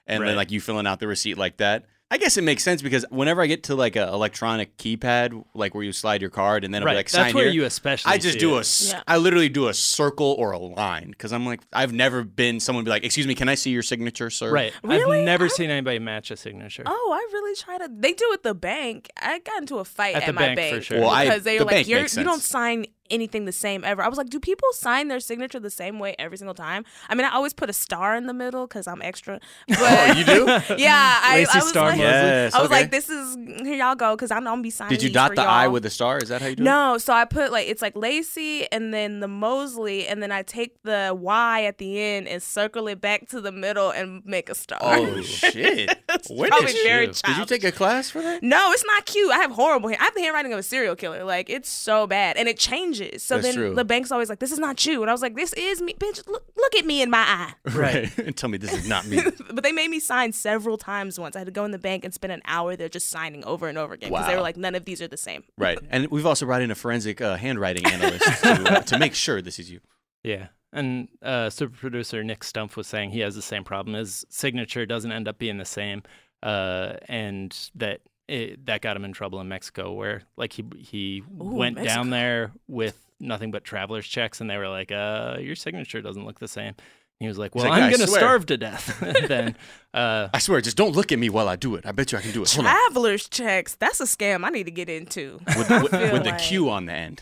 and then like you filling out the receipt like that. I guess it makes sense because whenever I get to like an electronic keypad, like where you slide your card and then it'll be like sign That's where here, you especially I just do I literally do a circle or a line because I'm like, I've never been someone be like, excuse me, can I see your signature, sir? Right. Really? I've never seen anybody match a signature. Oh, I really try to. They do at the bank. I got into a fight At at the my bank, for sure. Well, because they the were like, bank makes you don't sense. sign anything the same ever. I was like, do people sign their signature the same way every single time? I mean, I always put a star in the middle because I'm extra. But, Oh, you do? Yeah. I Lacy was Star like, Mosley. Yes, I was okay. like, this is, here y'all go because I'm going to be signing Did you these dot for the I y'all. with a star? Is that how you do it? No, so I put like, it's like Lacy and then the Mosley, and then I take the Y at the end and circle it back to the middle and make a star. Oh, shit. When probably did very you? Did you take a class for that? No, it's not cute. I have horrible I have the handwriting of a serial killer. Like, it's so bad. And it changes. So That's then true. the bank's always like, this is not you. And I was like, this is me. Bitch, look at me in my eye. Right. And tell me this is not me. But they made me sign several times once. I had to go in the bank and spend an hour there just signing over and over again because they Wow. were like, none of these are the same. Right. And we've also brought in a forensic handwriting analyst to make sure this is you. Yeah. And super producer Nick Stumpf was saying he has the same problem. His signature doesn't end up being the same, and that got him in trouble in Mexico, where like he went Mexico. down there with nothing but traveler's checks, and they were like, your signature doesn't look the same. And he was like, well, He's like, I'm "I going to swear." starve to death. And then I swear, just don't look at me while I do it. I bet you I can do it. Hold on. Traveler's checks. That's a scam I need to get into. With feel the like- Q on the end.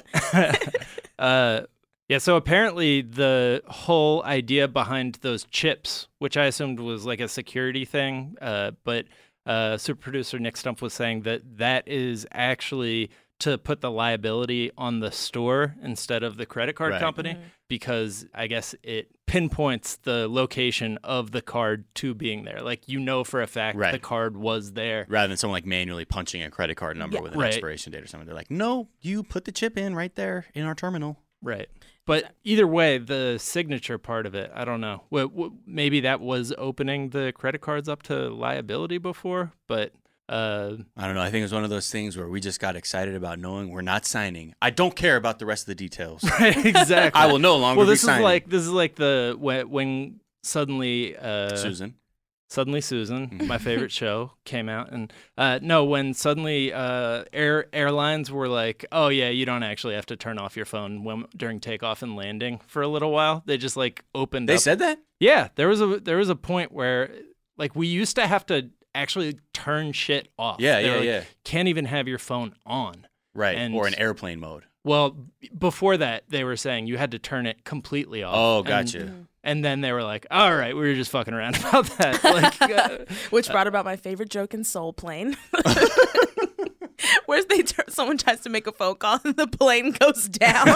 Right. Yeah, so apparently the whole idea behind those chips, which I assumed was like a security thing, but super producer Nick Stumpf was saying that is actually to put the liability on the store instead of the credit card Right. company, because I guess it pinpoints the location of the card to being there. Like, you know for a fact Right. the card was there. Rather than someone like manually punching a credit card number with an Right. expiration date or something. They're like, no, you put the chip in right there in our terminal. Right. But either way, the signature part of it, I don't know. Maybe that was opening the credit cards up to liability before, but I don't know. I think it's one of those things where we just got excited about knowing we're not signing. I don't care about the rest of the details. Right, exactly. I will no longer well, be this signing. this is like the when suddenly Susan. Suddenly Susan, my favorite show, came out, and when suddenly airlines were like, oh yeah, you don't actually have to turn off your phone during takeoff and landing for a little while. They just like opened. They up. said that? Yeah, there was a point where like we used to have to actually turn shit off. Yeah, They were yeah, like, yeah. Can't even have your phone on. Right, And- or in airplane mode. Well, before that, they were saying you had to turn it completely off. Oh, gotcha. And then they were like, all right, we were just fucking around about that. Like, Which brought about my favorite joke in Soul Plane. Where's someone tries to make a phone call and the plane goes down.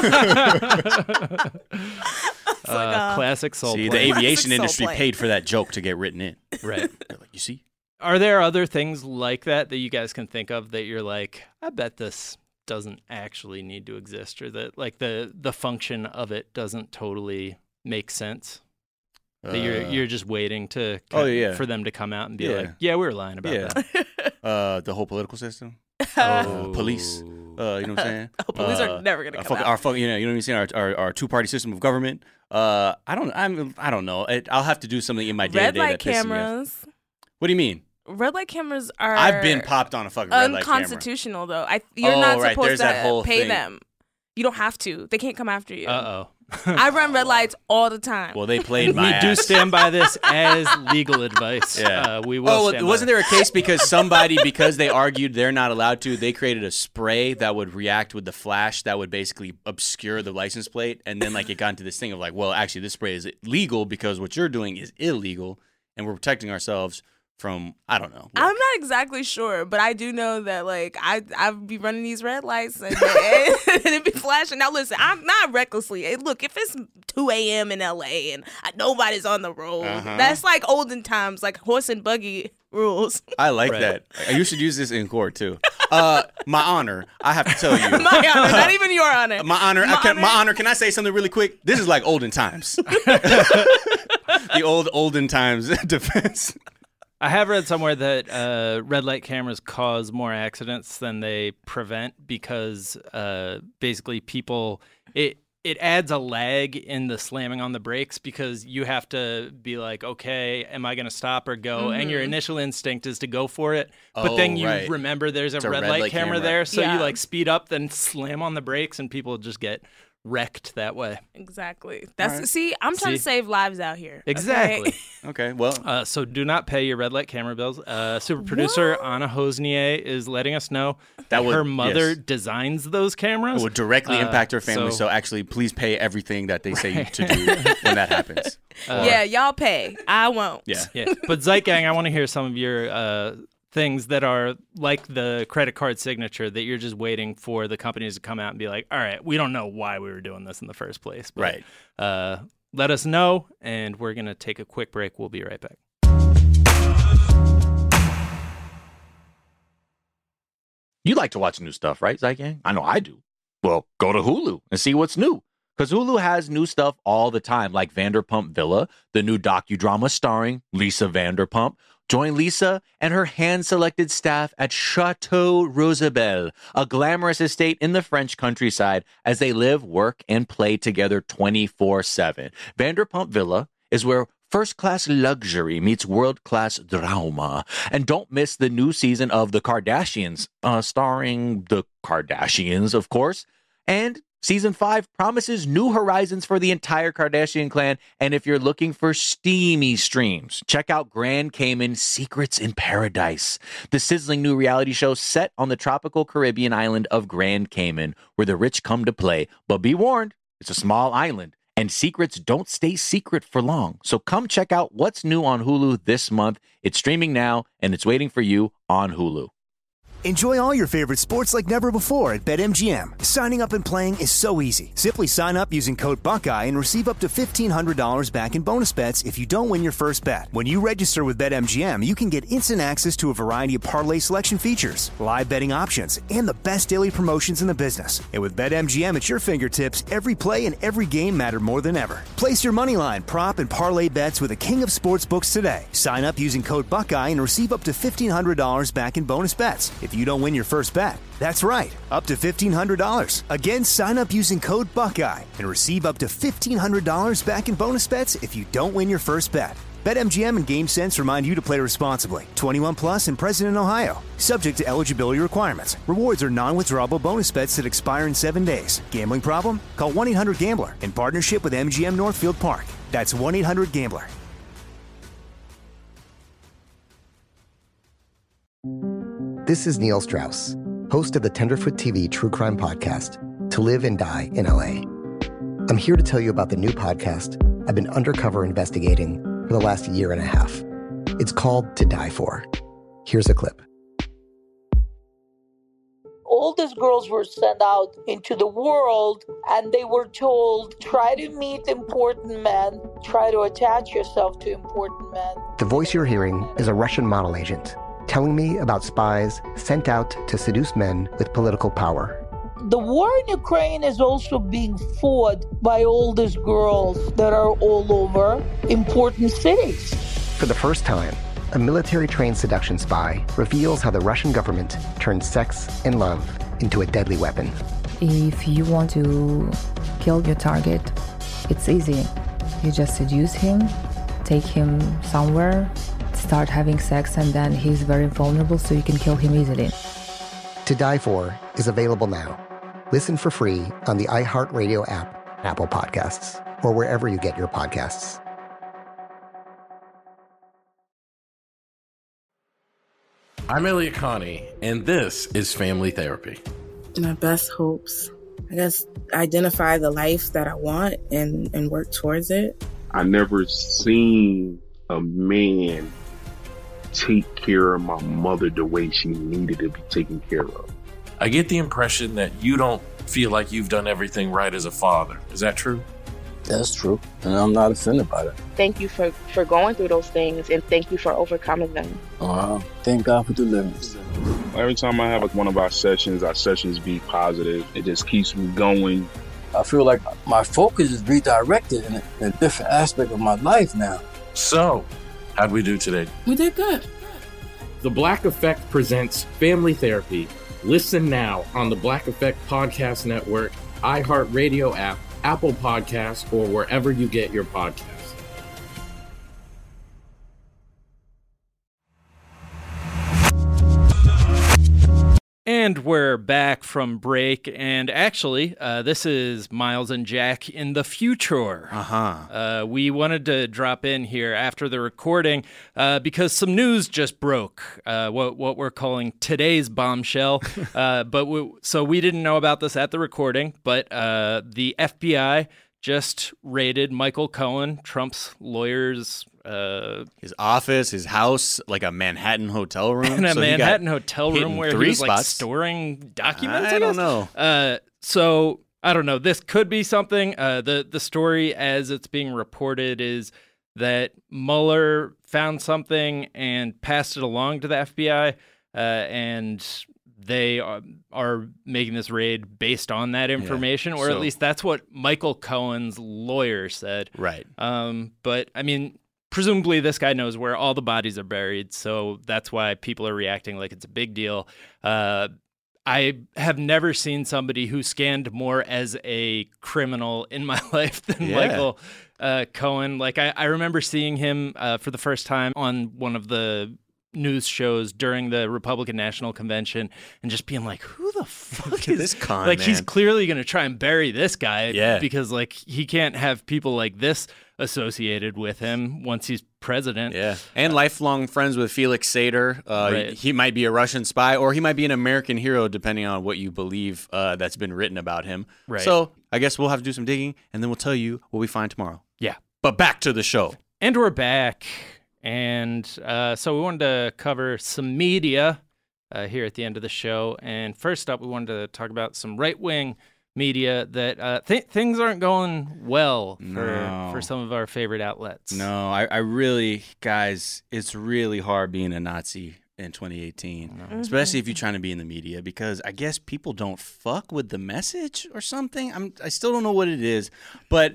classic Soul See, Plane. the aviation Soul industry Plane. paid for that joke to get written in. Right. They're like, you see? Are there other things like that you guys can think of that you're like, I bet this doesn't actually need to exist, or that like the function of it doesn't totally make sense? That you're just waiting to for them to come out and be like, yeah, we were lying about that. The whole political system. Oh. Police. You know what I'm saying? Police are never gonna come out. You know what I'm saying? Our two-party system of government. I don't know. I'll have to do something in my day-to-day Red light that pisses me off. cameras. What do you mean? Red light cameras are. I've been popped on a fucking red light camera. Unconstitutional, though. You're not right. supposed There's that to whole pay thing. them. You don't have to. They can't come after you. Uh-oh. I run red lights all the time. Well, they played my We ass. do stand by this as legal advice. Yeah. We will stand by wasn't that. there a case because they argued they're not allowed to, they created a spray that would react with the flash that would basically obscure the license plate, and then like it got into this thing of like, well, actually this spray is legal because what you're doing is illegal, and we're protecting ourselves from, I don't know. I'm not exactly sure, but I do know that like I'd be running these red lights and it'd be flashing. Now listen, I'm not recklessly. Look, if it's 2 a.m. in LA and nobody's on the road, that's like olden times, like horse and buggy rules. I like that. You should use this in court too. My honor, I have to tell you. My honor, not even your honor. My honor, my honor, can I say something really quick? This is like olden times. The olden times defense. I have read somewhere that red light cameras cause more accidents than they prevent because basically people, it adds a lag in the slamming on the brakes because you have to be like, okay, am I going to stop or go? Mm-hmm. And your initial instinct is to go for it. But then you remember there's a red light camera there. So you like speed up, then slam on the brakes, and people just get wrecked that way. Exactly. See, I'm trying to save lives out here. Exactly. Okay, well. So do not pay your red light camera bills. Super producer Anna Hosnier is letting us know that her mother designs those cameras. It would directly impact her family, so actually please pay everything that they say to do when that happens. Yeah, y'all pay. I won't. Yeah. But Zeitgang, I want to hear some of your things that are like the credit card signature that you're just waiting for the companies to come out and be like, all right, we don't know why we were doing this in the first place. But, let us know, and we're going to take a quick break. We'll be right back. You like to watch new stuff, right, Zeitgang? I know I do. Well, go to Hulu and see what's new. Because Hulu has new stuff all the time, like Vanderpump Villa, the new docudrama starring Lisa Vanderpump. Join Lisa and her hand-selected staff at Chateau Rosabelle, a glamorous estate in the French countryside, as they live, work, and play together 24/7. Vanderpump Villa is where first-class luxury meets world-class drama. And don't miss the new season of The Kardashians, starring the Kardashians, of course. And Season 5 promises new horizons for the entire Kardashian clan, and if you're looking for steamy streams, check out Grand Cayman Secrets in Paradise, the sizzling new reality show set on the tropical Caribbean island of Grand Cayman, where the rich come to play. But be warned, it's a small island, and secrets don't stay secret for long. So come check out what's new on Hulu this month. It's streaming now, and it's waiting for you on Hulu. Enjoy all your favorite sports like never before at BetMGM. Signing up and playing is so easy. Simply sign up using code Buckeye and receive up to $1,500 back in bonus bets if you don't win your first bet. When you register with BetMGM, you can get instant access to a variety of parlay selection features, live betting options, and the best daily promotions in the business. And with BetMGM at your fingertips, every play and every game matter more than ever. Place your moneyline, prop, and parlay bets with the king of sportsbooks today. Sign up using code Buckeye and receive up to $1,500 back in bonus bets if you don't win your first bet. That's right, up to $1,500. Again, sign up using code Buckeye and receive up to $1,500 back in bonus bets if you don't win your first bet. BetMGM and GameSense remind you to play responsibly. 21 plus and present in Ohio. Subject to eligibility requirements. Rewards are non-withdrawable bonus bets that expire in 7 days. Gambling problem? Call 1-800-GAMBLER in partnership with MGM Northfield Park. That's 1-800-GAMBLER. This is Neil Strauss, host of the Tenderfoot TV True Crime Podcast, To Live and Die in LA. I'm here to tell you about the new podcast I've been undercover investigating for the last year and a half. It's called To Die For. Here's a clip. All these girls were sent out into the world and they were told, try to meet important men, try to attach yourself to important men. The voice you're hearing is a Russian model agent telling me about spies sent out to seduce men with political power. The war in Ukraine is also being fought by all these girls that are all over important cities. For the first time, a military-trained seduction spy reveals how the Russian government turned sex and love into a deadly weapon. If you want to kill your target, it's easy. You just seduce him, take him somewhere, start having sex, and then he's very vulnerable, so you can kill him easily. To Die For is available now. Listen for free on the iHeartRadio app, Apple Podcasts, or wherever you get your podcasts. I'm Elliot Connie, and this is Family Therapy. My best hopes, I guess, identify the life that I want and work towards it. I never seen a man take care of my mother the way she needed to be taken care of. I get the impression that you don't feel like you've done everything right as a father. Is that true? That's true, and I'm not offended by that. Thank you for going through those things, and thank you for overcoming them. Thank God for deliverance. Every time I have one of our sessions be positive. It just keeps me going. I feel like my focus is redirected in a different aspect of my life now. So, how'd we do today? We did good. The Black Effect presents Family Therapy. Listen now on the Black Effect Podcast Network, iHeartRadio app, Apple Podcasts, or wherever you get your podcasts. And we're back from break, and actually, this is Miles and Jack in the future. We wanted to drop in here after the recording because some news just broke, what we're calling today's bombshell. So we didn't know about this at the recording, but the FBI just raided Michael Cohen, Trump's lawyer's his office, his house, like a Manhattan hotel room. In a Manhattan hotel room where he was like storing documents. I don't know. So I don't know. This could be something. The story as it's being reported is that Mueller found something and passed it along to the FBI, and they are making this raid based on that information, or at least that's what Michael Cohen's lawyer said. Right. But I mean, presumably this guy knows where all the bodies are buried, so that's why people are reacting like it's a big deal. I have never seen somebody who scanned more as a criminal in my life than Michael Cohen. Like I remember seeing him for the first time on one of the news shows during the Republican National Convention and just being like, who the fuck is this con like man? He's clearly going to try and bury this guy because like he can't have people like this associated with him once he's president. And lifelong friends with Felix Sater. Right. He might be a Russian spy, or he might be an American hero, depending on what you believe that's been written about him. Right. So I guess we'll have to do some digging, and then we'll tell you what we find tomorrow. Yeah. But back to the show. And we're back. And so we wanted to cover some media here at the end of the show. And first up, we wanted to talk about some right-wing media that things aren't going well for some of our favorite outlets. No, I really, guys, it's really hard being a Nazi in 2018, especially if you're trying to be in the media, because I guess people don't fuck with the message or something. I still don't know what it is, but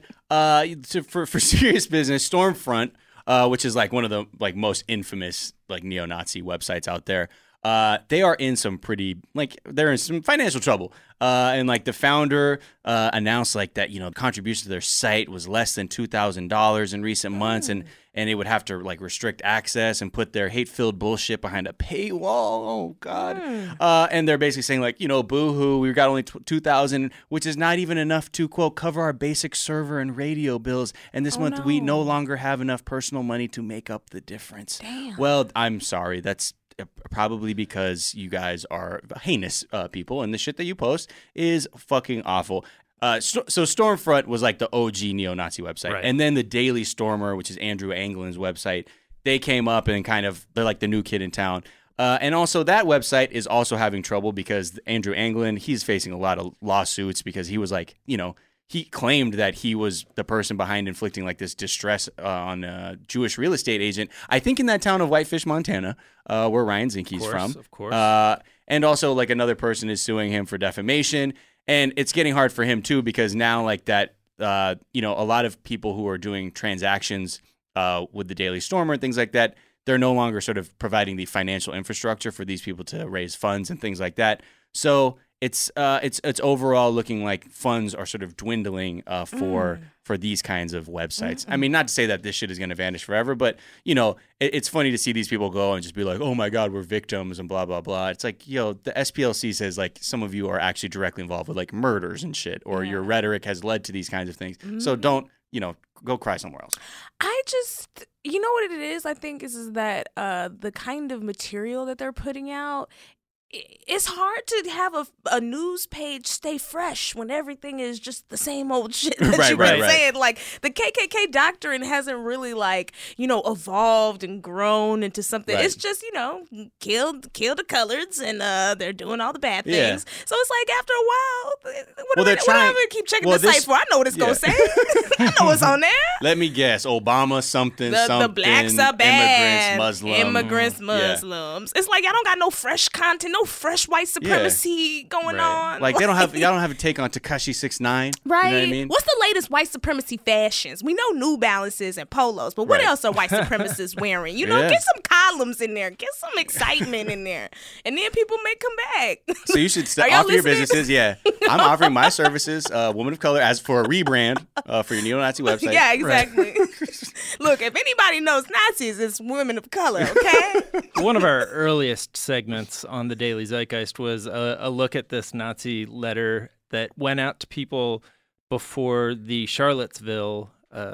for serious business, Stormfront, which is like one of the like most infamous like neo-Nazi websites out there. They are in some they're in some financial trouble. And like the founder announced like that, contribution to their site was less than $2,000 in recent months, and it would have to like restrict access and put their hate-filled bullshit behind a paywall. Oh God. And they're basically saying like, boo-hoo, we got only $2,000, which is not even enough to quote cover our basic server and radio bills. And this month we no longer have enough personal money to make up the difference. Damn. Well, I'm sorry. That's probably because you guys are heinous people, and the shit that you post is fucking awful. So Stormfront was like the OG neo-Nazi website. Right. And then the Daily Stormer, which is Andrew Anglin's website, they came up and they're like the new kid in town. And also that website is also having trouble because Andrew Anglin, he's facing a lot of lawsuits because he was like, he claimed that he was the person behind inflicting like this distress on a Jewish real estate agent, I think in that town of Whitefish, Montana, where Ryan Zinke's from. Of course. And also like another person is suing him for defamation. And it's getting hard for him too, because now like that, a lot of people who are doing transactions with the Daily Stormer and things like that, they're no longer sort of providing the financial infrastructure for these people to raise funds and things like that. So it's overall looking like funds are sort of dwindling for these kinds of websites. I mean, not to say that this shit is going to vanish forever, but it's funny to see these people go and just be like, oh my God, we're victims and blah, blah, blah. It's like, the SPLC says like some of you are actually directly involved with like murders and shit, or your rhetoric has led to these kinds of things. So don't, go cry somewhere else. I just, what it is, I think is that the kind of material that they're putting out, it's hard to have a news page stay fresh when everything is just the same old shit that you've been saying. Like the KKK doctrine hasn't really evolved and grown into something. Right. It's just, kill the coloreds and they're doing all the bad things. So it's like after a while, what am I gonna keep checking the site for? I know what it's gonna say. I know what's on there. Let me guess. Obama something. The blacks are bad. Immigrants, Muslims. It's like I don't got no fresh content. no fresh white supremacy going on. Like y'all don't have a take on Tekashi 6ix9ine. Right. You know what I mean? What's the latest white supremacy fashions? We know New Balances and polos, but what else are white supremacists wearing? You know, get some columns in there, get some excitement in there, and then people may come back. So you should offer your businesses. Yeah, I'm offering my services, Woman of Color, as for a rebrand for your neo-Nazi website. Yeah, exactly. Look, if anybody knows Nazis, it's Women of Color. Okay. One of our earliest segments on the Daily Zeitgeist was a look at this Nazi letter that went out to people before the Charlottesville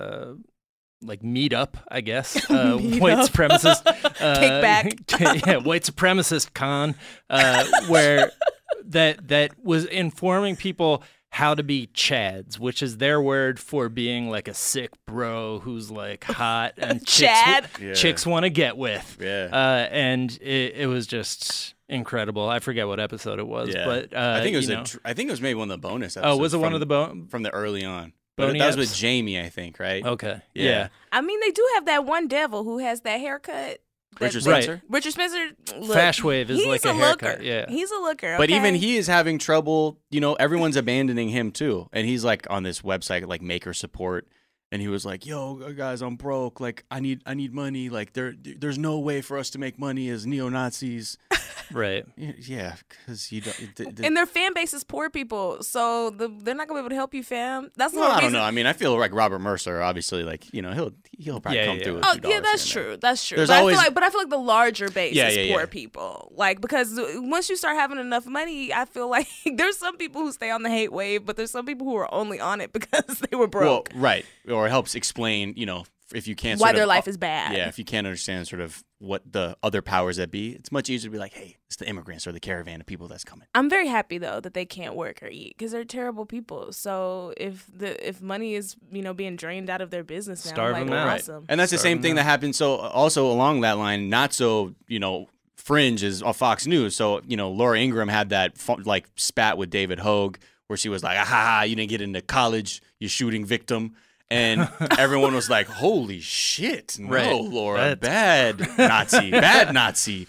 meetup, I guess. White supremacist kickback. Yeah, white supremacist con, where that was informing people how to be Chads, which is their word for being like a sick bro who's like hot and chicks want to get with. Yeah. And it was just incredible. I forget what episode it was, but I think it was maybe one of the bonus episodes. Oh, was it one of the from the early on? But that was with Jamie, I think, right? Okay. Yeah. I mean, they do have that one devil who has that haircut. Richard Spencer? Right. Richard Spencer, look, Fashwave is like a haircut. looker. Yeah. He's a looker. Okay? But even he is having trouble. You know, everyone's abandoning him too, and he's like on this website like Maker Support, and he was like, "Yo, guys, I'm broke. Like, I need money. Like, there's no way for us to make money as neo-Nazis." Right. Yeah, because you don't. And their fan base is poor people, so they're not gonna be able to help you, fam. That's the Well, whole I don't reason. know. I mean, I feel like Robert Mercer, obviously, like, you know, he'll probably come through. Oh, yeah, that's true. That's true. There's But always- I feel like the larger base is poor yeah. people. Like, because once you start having enough money, I feel like there's some people who stay on the hate wave, but there's some people who are only on it because they were broke. Well, right, or it helps explain, you know, if you can't Why sort their of, life is bad. Yeah, if you can't understand sort of what the other powers that be, it's much easier to be like, hey, it's the immigrants or the caravan of people that's coming. I'm very happy though that they can't work or eat because they're terrible people. So if money is being drained out of their business now, Starve like, them out. awesome. And that's the same thing that happened. So also along that line, not so fringe is on Fox News. So Laura Ingraham had that spat with David Hogue where she was like, "Ah, you didn't get into college, you shooting victim." And everyone was like, "Holy shit, no, Right. Laura, bad Nazi."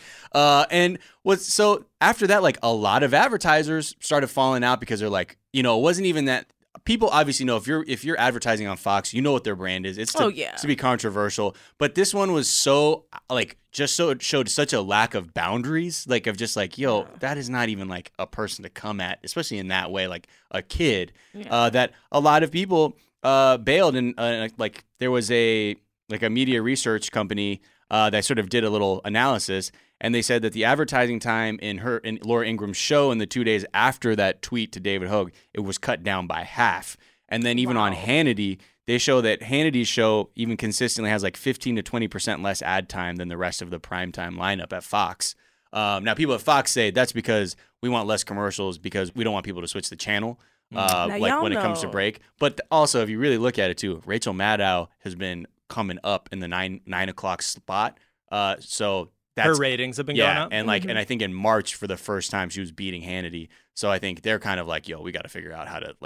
So after that, like a lot of advertisers started falling out because they're like, it wasn't even that. People obviously know if you're advertising on Fox, you know what their brand is. It's to be controversial. But this one was so it showed such a lack of boundaries, like of just like, yo, that is not even like a person to come at, especially in that way, like a kid. That a lot of people bailed, and there was a media research company that sort of did a little analysis, and they said that the advertising time in Laura Ingram's show in the 2 days after that tweet to David Hogue, it was cut down by half. And then even on Hannity, they show that Hannity's show even consistently has like 15 to 20% less ad time than the rest of the primetime lineup at Fox. Now, people at Fox say that's because we want less commercials because we don't want people to switch the channel. When it comes to break. But also, if you really look at it too, Rachel Maddow has been coming up in the 9 o'clock spot. So that's, her ratings have been going up. And and I think in March for the first time she was beating Hannity. So I think they're kind of like, yo, we got to figure out how to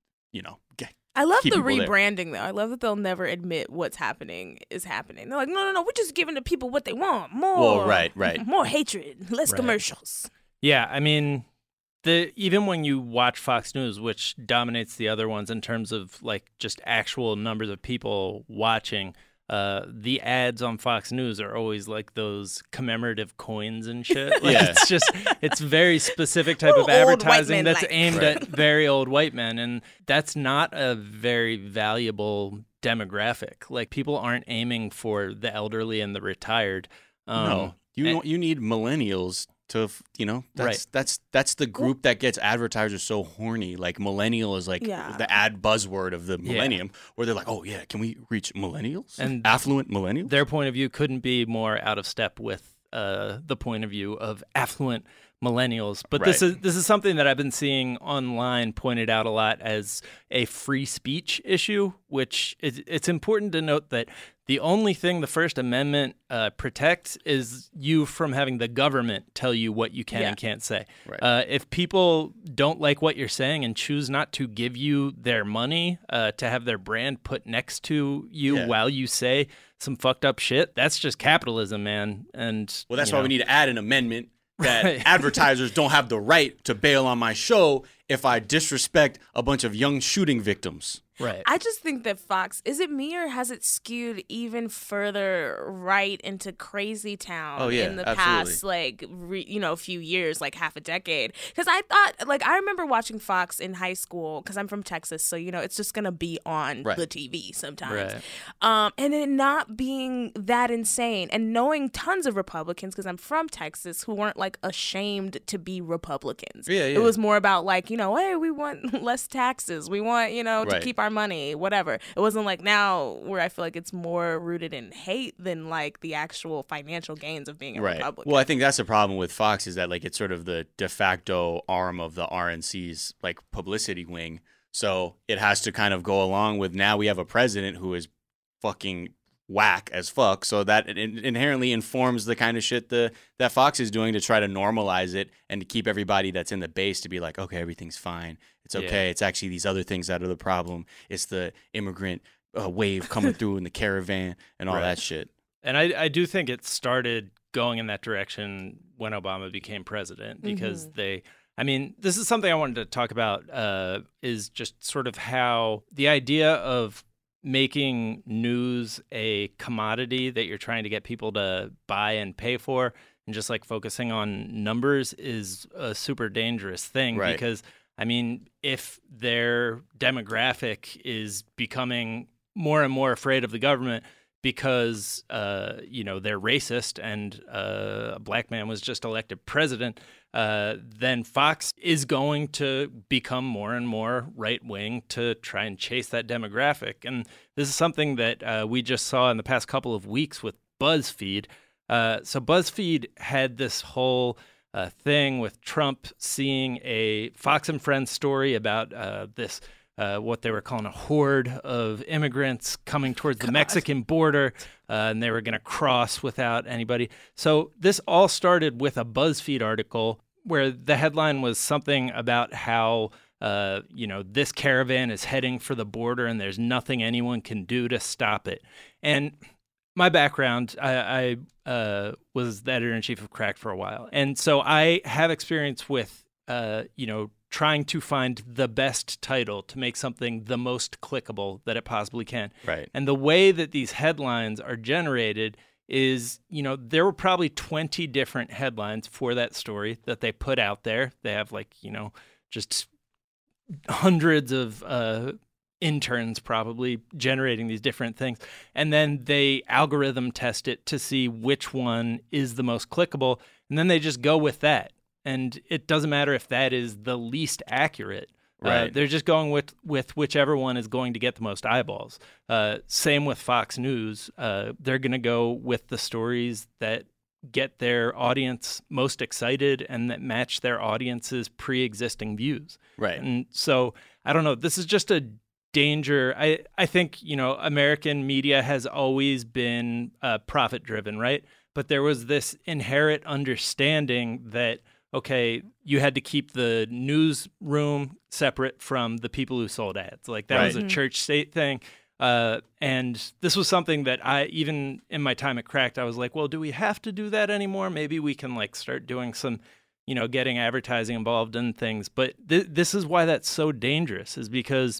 I love the keep people there. rebranding though. I love that they'll never admit what's happening is happening. They're like, no, we're just giving the people what they want. More. Well, right. More hatred, less Right. commercials. Yeah, I mean, even when you watch Fox News, which dominates the other ones in terms of like just actual numbers of people watching, the ads on Fox News are always like those commemorative coins and shit. Like, it's very specific type of advertising that's aimed at very old white men, and that's not a very valuable demographic. Like, people aren't aiming for the elderly and the retired. No, you need millennials to, that's the group that gets advertisers so horny. Like millennial is like the ad buzzword of the millennium, where they're like, oh yeah, can we reach millennials and affluent millennials? Their point of view couldn't be more out of step with the point of view of affluent millennials. But this is something that I've been seeing online pointed out a lot as a free speech issue, which it's important to note that the only thing the First Amendment protects is you from having the government tell you what you can and can't say. Right. If people don't like what you're saying and choose not to give you their money to have their brand put next to you while you say some fucked up shit, that's just capitalism, man. And well, that's why we need to add an amendment that advertisers don't have the right to bail on my show if I disrespect a bunch of young shooting victims. Right. I just think that Fox, is it me or has it skewed even further right into crazy town in the past, like, few years, like half a decade? Because I thought, like, I remember watching Fox in high school because I'm from Texas. So, it's just going to be on the TV sometimes. Right. And it not being that insane and knowing tons of Republicans, because I'm from Texas, who weren't like ashamed to be Republicans. Yeah. It was more about like, hey, we want less taxes. We want, to keep our money, whatever. It wasn't like now where I feel like it's more rooted in hate than like the actual financial gains of being a Republican. Well, I think that's the problem with Fox is that like it's sort of the de facto arm of the RNC's like publicity wing. So it has to kind of go along with now we have a president who is fucking whack as fuck. So that it inherently informs the kind of shit that Fox is doing to try to normalize it and to keep everybody that's in the base to be like, okay, everything's fine. It's okay. Yeah. It's actually these other things that are the problem. It's the immigrant wave coming through in the caravan and all that shit. And I do think it started going in that direction when Obama became president because this is something I wanted to talk about is just sort of how the idea of making news a commodity that you're trying to get people to buy and pay for and just like focusing on numbers is a super dangerous thing because if their demographic is becoming more and more afraid of the government because they're racist and a black man was just elected president, then Fox is going to become more and more right-wing to try and chase that demographic. And this is something that we just saw in the past couple of weeks with BuzzFeed. So BuzzFeed had this whole thing with Trump seeing a Fox and Friends story about this what they were calling a horde of immigrants coming towards the Mexican border, and they were going to cross without anybody. So this all started with a BuzzFeed article where the headline was something about how, this caravan is heading for the border and there's nothing anyone can do to stop it. And my background, I was the editor-in-chief of Cracked for a while. And so I have experience with, trying to find the best title to make something the most clickable that it possibly can. Right. And the way that these headlines are generated is, there were probably 20 different headlines for that story that they put out there. They have just hundreds of interns probably generating these different things. And then they algorithm test it to see which one is the most clickable. And then they just go with that. And it doesn't matter if that is the least accurate. Right. They're just going with whichever one is going to get the most eyeballs. Same with Fox News. They're going to go with the stories that get their audience most excited and that match their audience's pre-existing views. Right. And so, I don't know, this is just a danger. I think, American media has always been profit-driven, right? But there was this inherent understanding that, okay, you had to keep the newsroom separate from the people who sold ads. Like that was a church-state thing. And this was something that even in my time at Cracked, I was like, well, do we have to do that anymore? Maybe we can start doing some, getting advertising involved in things. But this is why that's so dangerous, is because,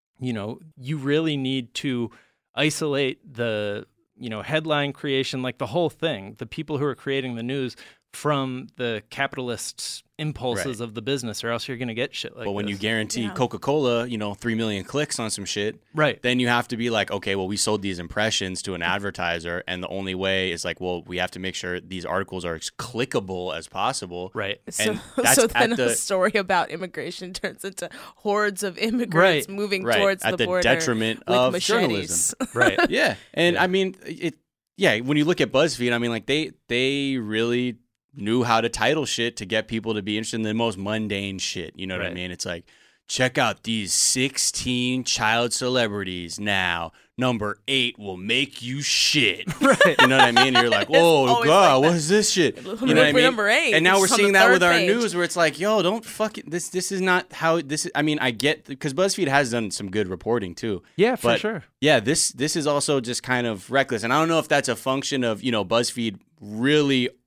you really need to isolate the, headline creation, like the whole thing, the people who are creating the news from the capitalist impulses of the business, or else you're going to get shit like this. But when you guarantee Coca-Cola, 3 million clicks on some shit, then you have to be like, okay, well, we sold these impressions to an advertiser, and the only way is like, well, we have to make sure these articles are as clickable as possible. Right. And so then a story about immigration turns into hordes of immigrants moving towards the border at the detriment of journalism. Right. Yeah. And I mean, when you look at BuzzFeed, I mean, like they really knew how to title shit to get people to be interested in the most mundane shit. You know what I mean? It's like, check out these 16 child celebrities now. Number 8 will make you shit. Right. You know what I mean? And you're like, oh, God, what is this shit? You know what I mean? Number 8. And now we're seeing that with our news where it's like, yo, don't fucking, this is not how this is. I mean, I get, because BuzzFeed has done some good reporting too. Yeah, for sure. Yeah, this is also just kind of reckless. And I don't know if that's a function of, BuzzFeed really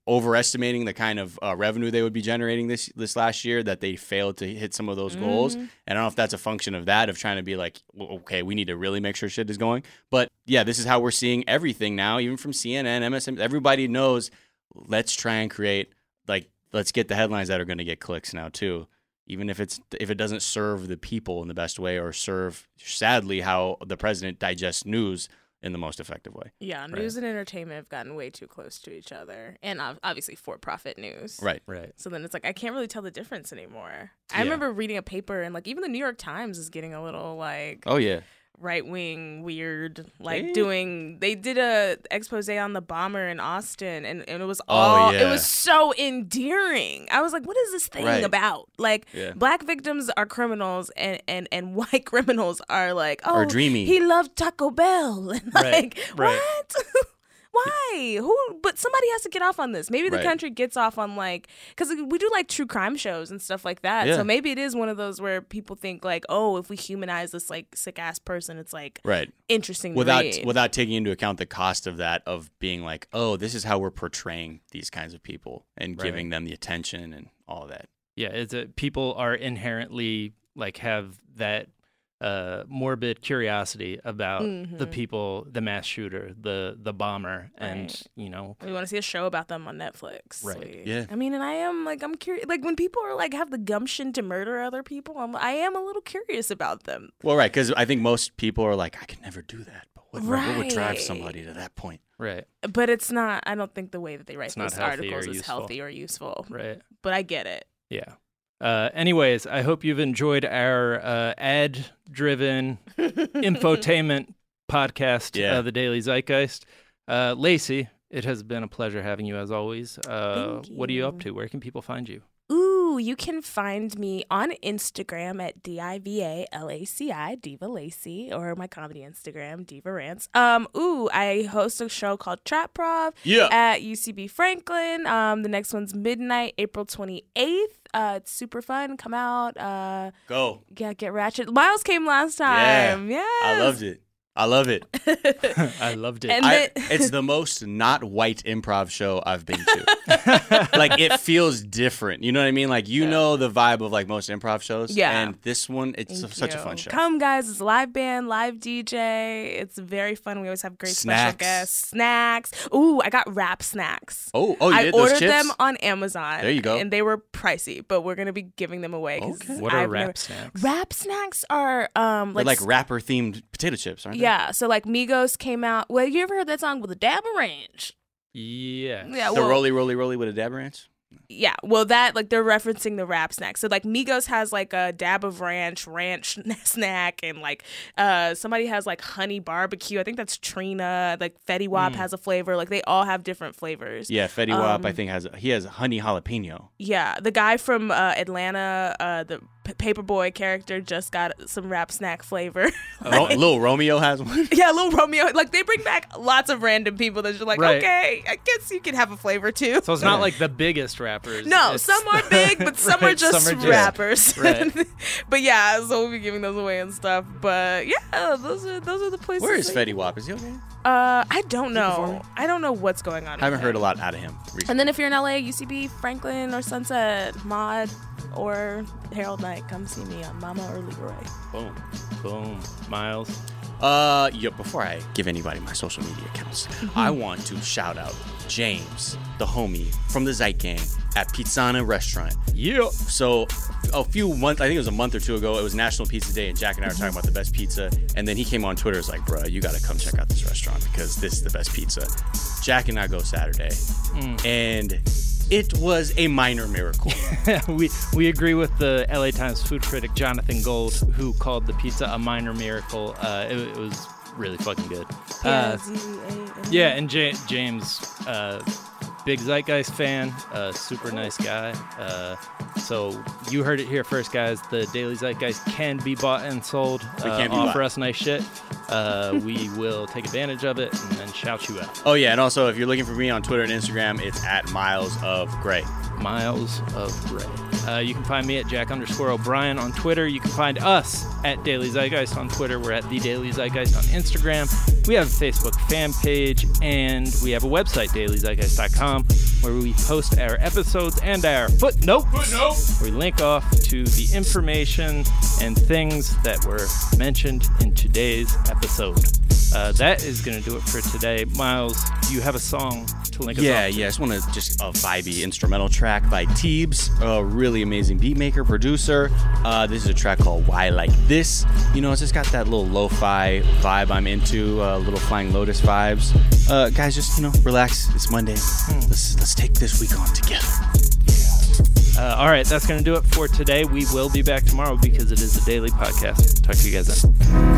overestimating the kind of revenue they would be generating this last year, that they failed to hit some of those goals. And I don't know if that's a function of that, of trying to be like, well, okay, we need to really make sure shit is going. But yeah, this is how we're seeing everything now, even from CNN, MSN. Everybody knows, let's try and create, like, let's get the headlines that are going to get clicks now too. Even if it doesn't serve the people in the best way, or serve, sadly, how the president digests news in the most effective way. Yeah, news and entertainment have gotten way too close to each other, and obviously for-profit news. Right. So then it's like, I can't really tell the difference anymore. I remember reading a paper, and like even the New York Times is getting a little like, oh yeah, right-wing weird, like they did a expose on the bomber in Austin, and it was it was so endearing. I was like, what is this thing about? Like, black victims are criminals, and white criminals are like, oh, or dreamy. He loved Taco Bell. And like, what? Why? Who? But somebody has to get off on this. Maybe the country gets off on, like, because we do like true crime shows and stuff like that. So maybe it is one of those where people think like, oh, if we humanize this like sick ass person, it's like interesting to read. Without taking into account the cost of that, of being like, oh, this is how we're portraying these kinds of people and giving them the attention and all of that. Yeah, people are inherently like have that morbid curiosity about the people, the mass shooter, the bomber, and you know, we want to see a show about them on Netflix. Yeah. I mean, and I'm curious. Like when people are like have the gumption to murder other people, I am a little curious about them. Well, right, because I think most people are like, I could never do that. But what would drive somebody to that point? Right. But it's not. I don't think the way that they write those articles is healthy or useful. Right. But I get it. Yeah. Anyways, I hope you've enjoyed our ad-driven infotainment podcast, The Daily Zeitgeist. Lacey, it has been a pleasure having you as always. What are you up to? Where can people find you? Ooh, you can find me on Instagram at DIVALACI, Diva Lacey, or my comedy Instagram, Diva Rants. I host a show called Trap Prov at UCB Franklin. The next one's midnight, April 28th. It's super fun. Come out. Go. Yeah, get ratchet. Miles came last time. Yeah. I loved it. I love it. I loved it. And it's the most not white improv show I've been to. Like, it feels different. You know what I mean? Like, you know the vibe of, like, most improv shows. Yeah. And this one, it's such a fun show. Come, guys. It's a live band, live DJ. It's very fun. We always have great special guests. Snacks. Ooh, I got wrap snacks. Oh, you I did those ordered chips? them on Amazon. There you go. And they were pricey, but we're going to be giving them away. Okay. What are wrap snacks? Wrap snacks are like rapper-themed potato chips, aren't they? Yeah, so like Migos came out. Well, you ever heard that song with a dab of ranch? Yeah. The Rolly with a dab ranch? Yeah, well, that, like, they're referencing the rap snack. So, like, Migos has, like, a dab of ranch snack, and, like, somebody has, like, honey barbecue. I think that's Trina. Like, Fetty Wap has a flavor. Like, they all have different flavors. Yeah, Fetty Wap, I think, has honey jalapeno. Yeah, the guy from Atlanta, the Paperboy character, just got some rap snack flavor. Lil Romeo has one? Yeah, Lil Romeo. Like, they bring back lots of random people that you're like, okay, I guess you can have a flavor, too. So it's not like the biggest rappers. No, some are big, but some are just rappers. Right. But yeah, so we'll be giving those away and stuff. But yeah, those are the places. Where is Fetty Wap? Is he okay? I don't know. I don't know what's going on. I haven't heard a lot out of him recently. And then if you're in LA, UCB, Franklin, or Sunset, Mod, or Harold Knight, come see me on Mama or Leroy. Boom. Miles? Before I give anybody my social media accounts, I want to shout out James, the homie from the Zeit Gang at Pizzana Restaurant. Yeah. So a few months, I think it was a month or two ago, it was National Pizza Day, and Jack and I were talking about the best pizza. And then he came on Twitter, was like, bro, you got to come check out this restaurant because this is the best pizza. Jack and I go Saturday. And it was a minor miracle. we agree with the LA Times food critic Jonathan Gold, who called the pizza a minor miracle. It was really fucking good. And James, big Zeitgeist fan, super nice guy. So you heard it here first, guys. The Daily Zeitgeist can be bought and sold. Offer us nice shit. We will take advantage of it and then shout you out. Oh, yeah. And also, if you're looking for me on Twitter and Instagram, it's at Miles of Gray. Miles of Gray. You can find me at Jack_O'Brien on Twitter. You can find us at Daily Zeitgeist on Twitter. We're at The Daily Zeitgeist on Instagram. We have a Facebook fan page, and we have a website, dailyzeitgeist.com, where we post our episodes and our footnotes. We link off to the information and things that were mentioned in today's episode. That is going to do it for today. Miles, do you have a song to link us off to? Yeah, I just want to just a vibey instrumental track by Teebs, a really amazing beat maker, producer. This is a track called Why Like This. You know, it's just got that little lo-fi vibe I'm into, little Flying Lotus vibes. Guys, just, relax. It's Monday. Let's take this week on together. All right, that's going to do it for today. We will be back tomorrow because it is a daily podcast. Talk to you guys then.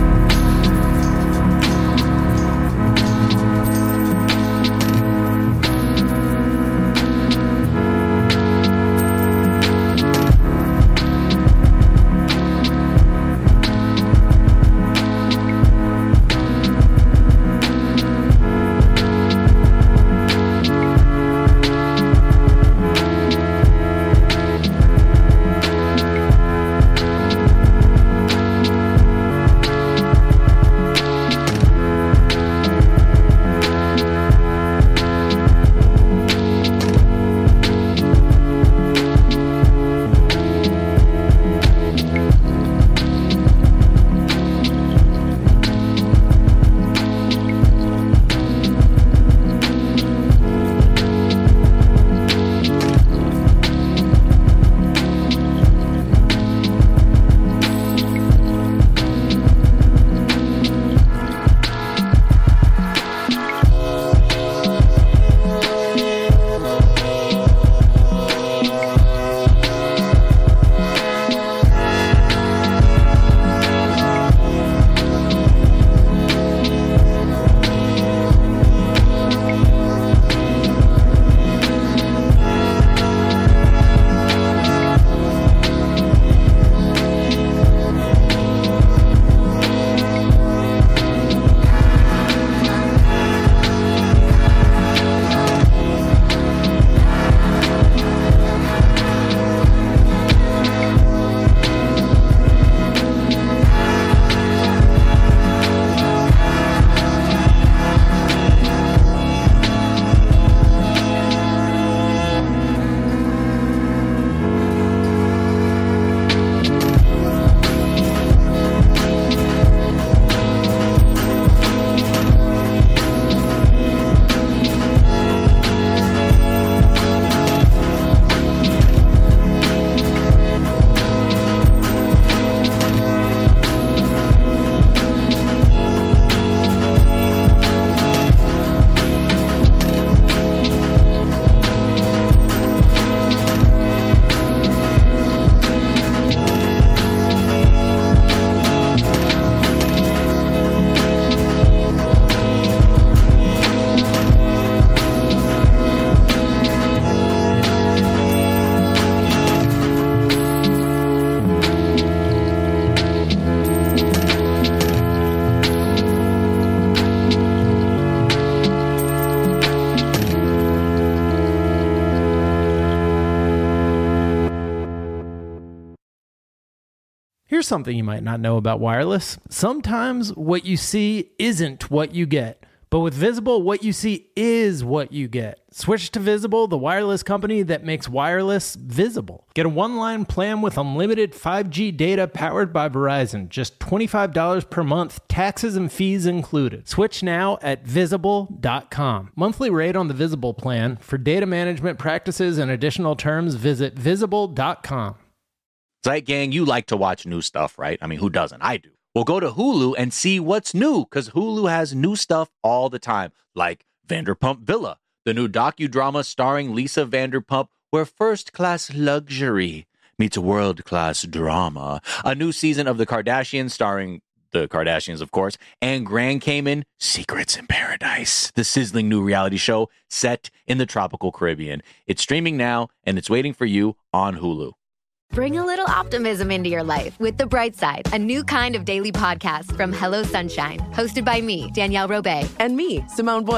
Here's something you might not know about wireless. Sometimes what you see isn't what you get. But with Visible, what you see is what you get. Switch to Visible, the wireless company that makes wireless visible. Get a one-line plan with unlimited 5G data powered by Verizon. Just $25 per month, taxes and fees included. Switch now at Visible.com. Monthly rate on the Visible plan. For data management practices and additional terms, visit Visible.com. Zeit Gang, you like to watch new stuff, right? I mean, who doesn't? I do. Well, go to Hulu and see what's new, because Hulu has new stuff all the time, like Vanderpump Villa, the new docudrama starring Lisa Vanderpump, where first-class luxury meets world-class drama. A new season of The Kardashians starring the Kardashians, of course, and Grand Cayman, Secrets in Paradise, the sizzling new reality show set in the tropical Caribbean. It's streaming now, and it's waiting for you on Hulu. Bring a little optimism into your life with The Bright Side, a new kind of daily podcast from Hello Sunshine, hosted by me, Danielle Robay. And me, Simone Boyce.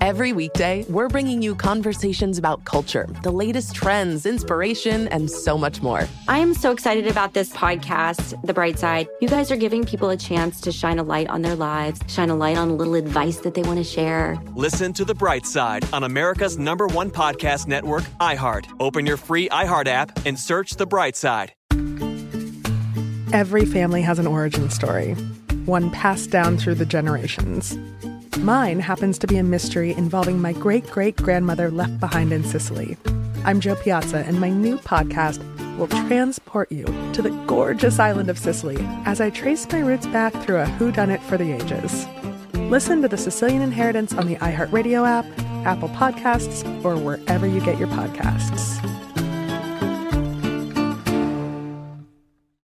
Every weekday, we're bringing you conversations about culture, the latest trends, inspiration, and so much more. I am so excited about this podcast, The Bright Side. You guys are giving people a chance to shine a light on their lives, shine a light on a little advice that they want to share. Listen to The Bright Side on America's #1 podcast network, iHeart. Open your free iHeart app and search The Bright Side. Every family has an origin story, one passed down through the generations. Mine happens to be a mystery involving my great-great-grandmother left behind in Sicily. I'm Jo Piazza, and my new podcast will transport you to the gorgeous island of Sicily as I trace my roots back through a whodunit for the ages. Listen to The Sicilian Inheritance on the iHeartRadio app, Apple Podcasts, or wherever you get your podcasts.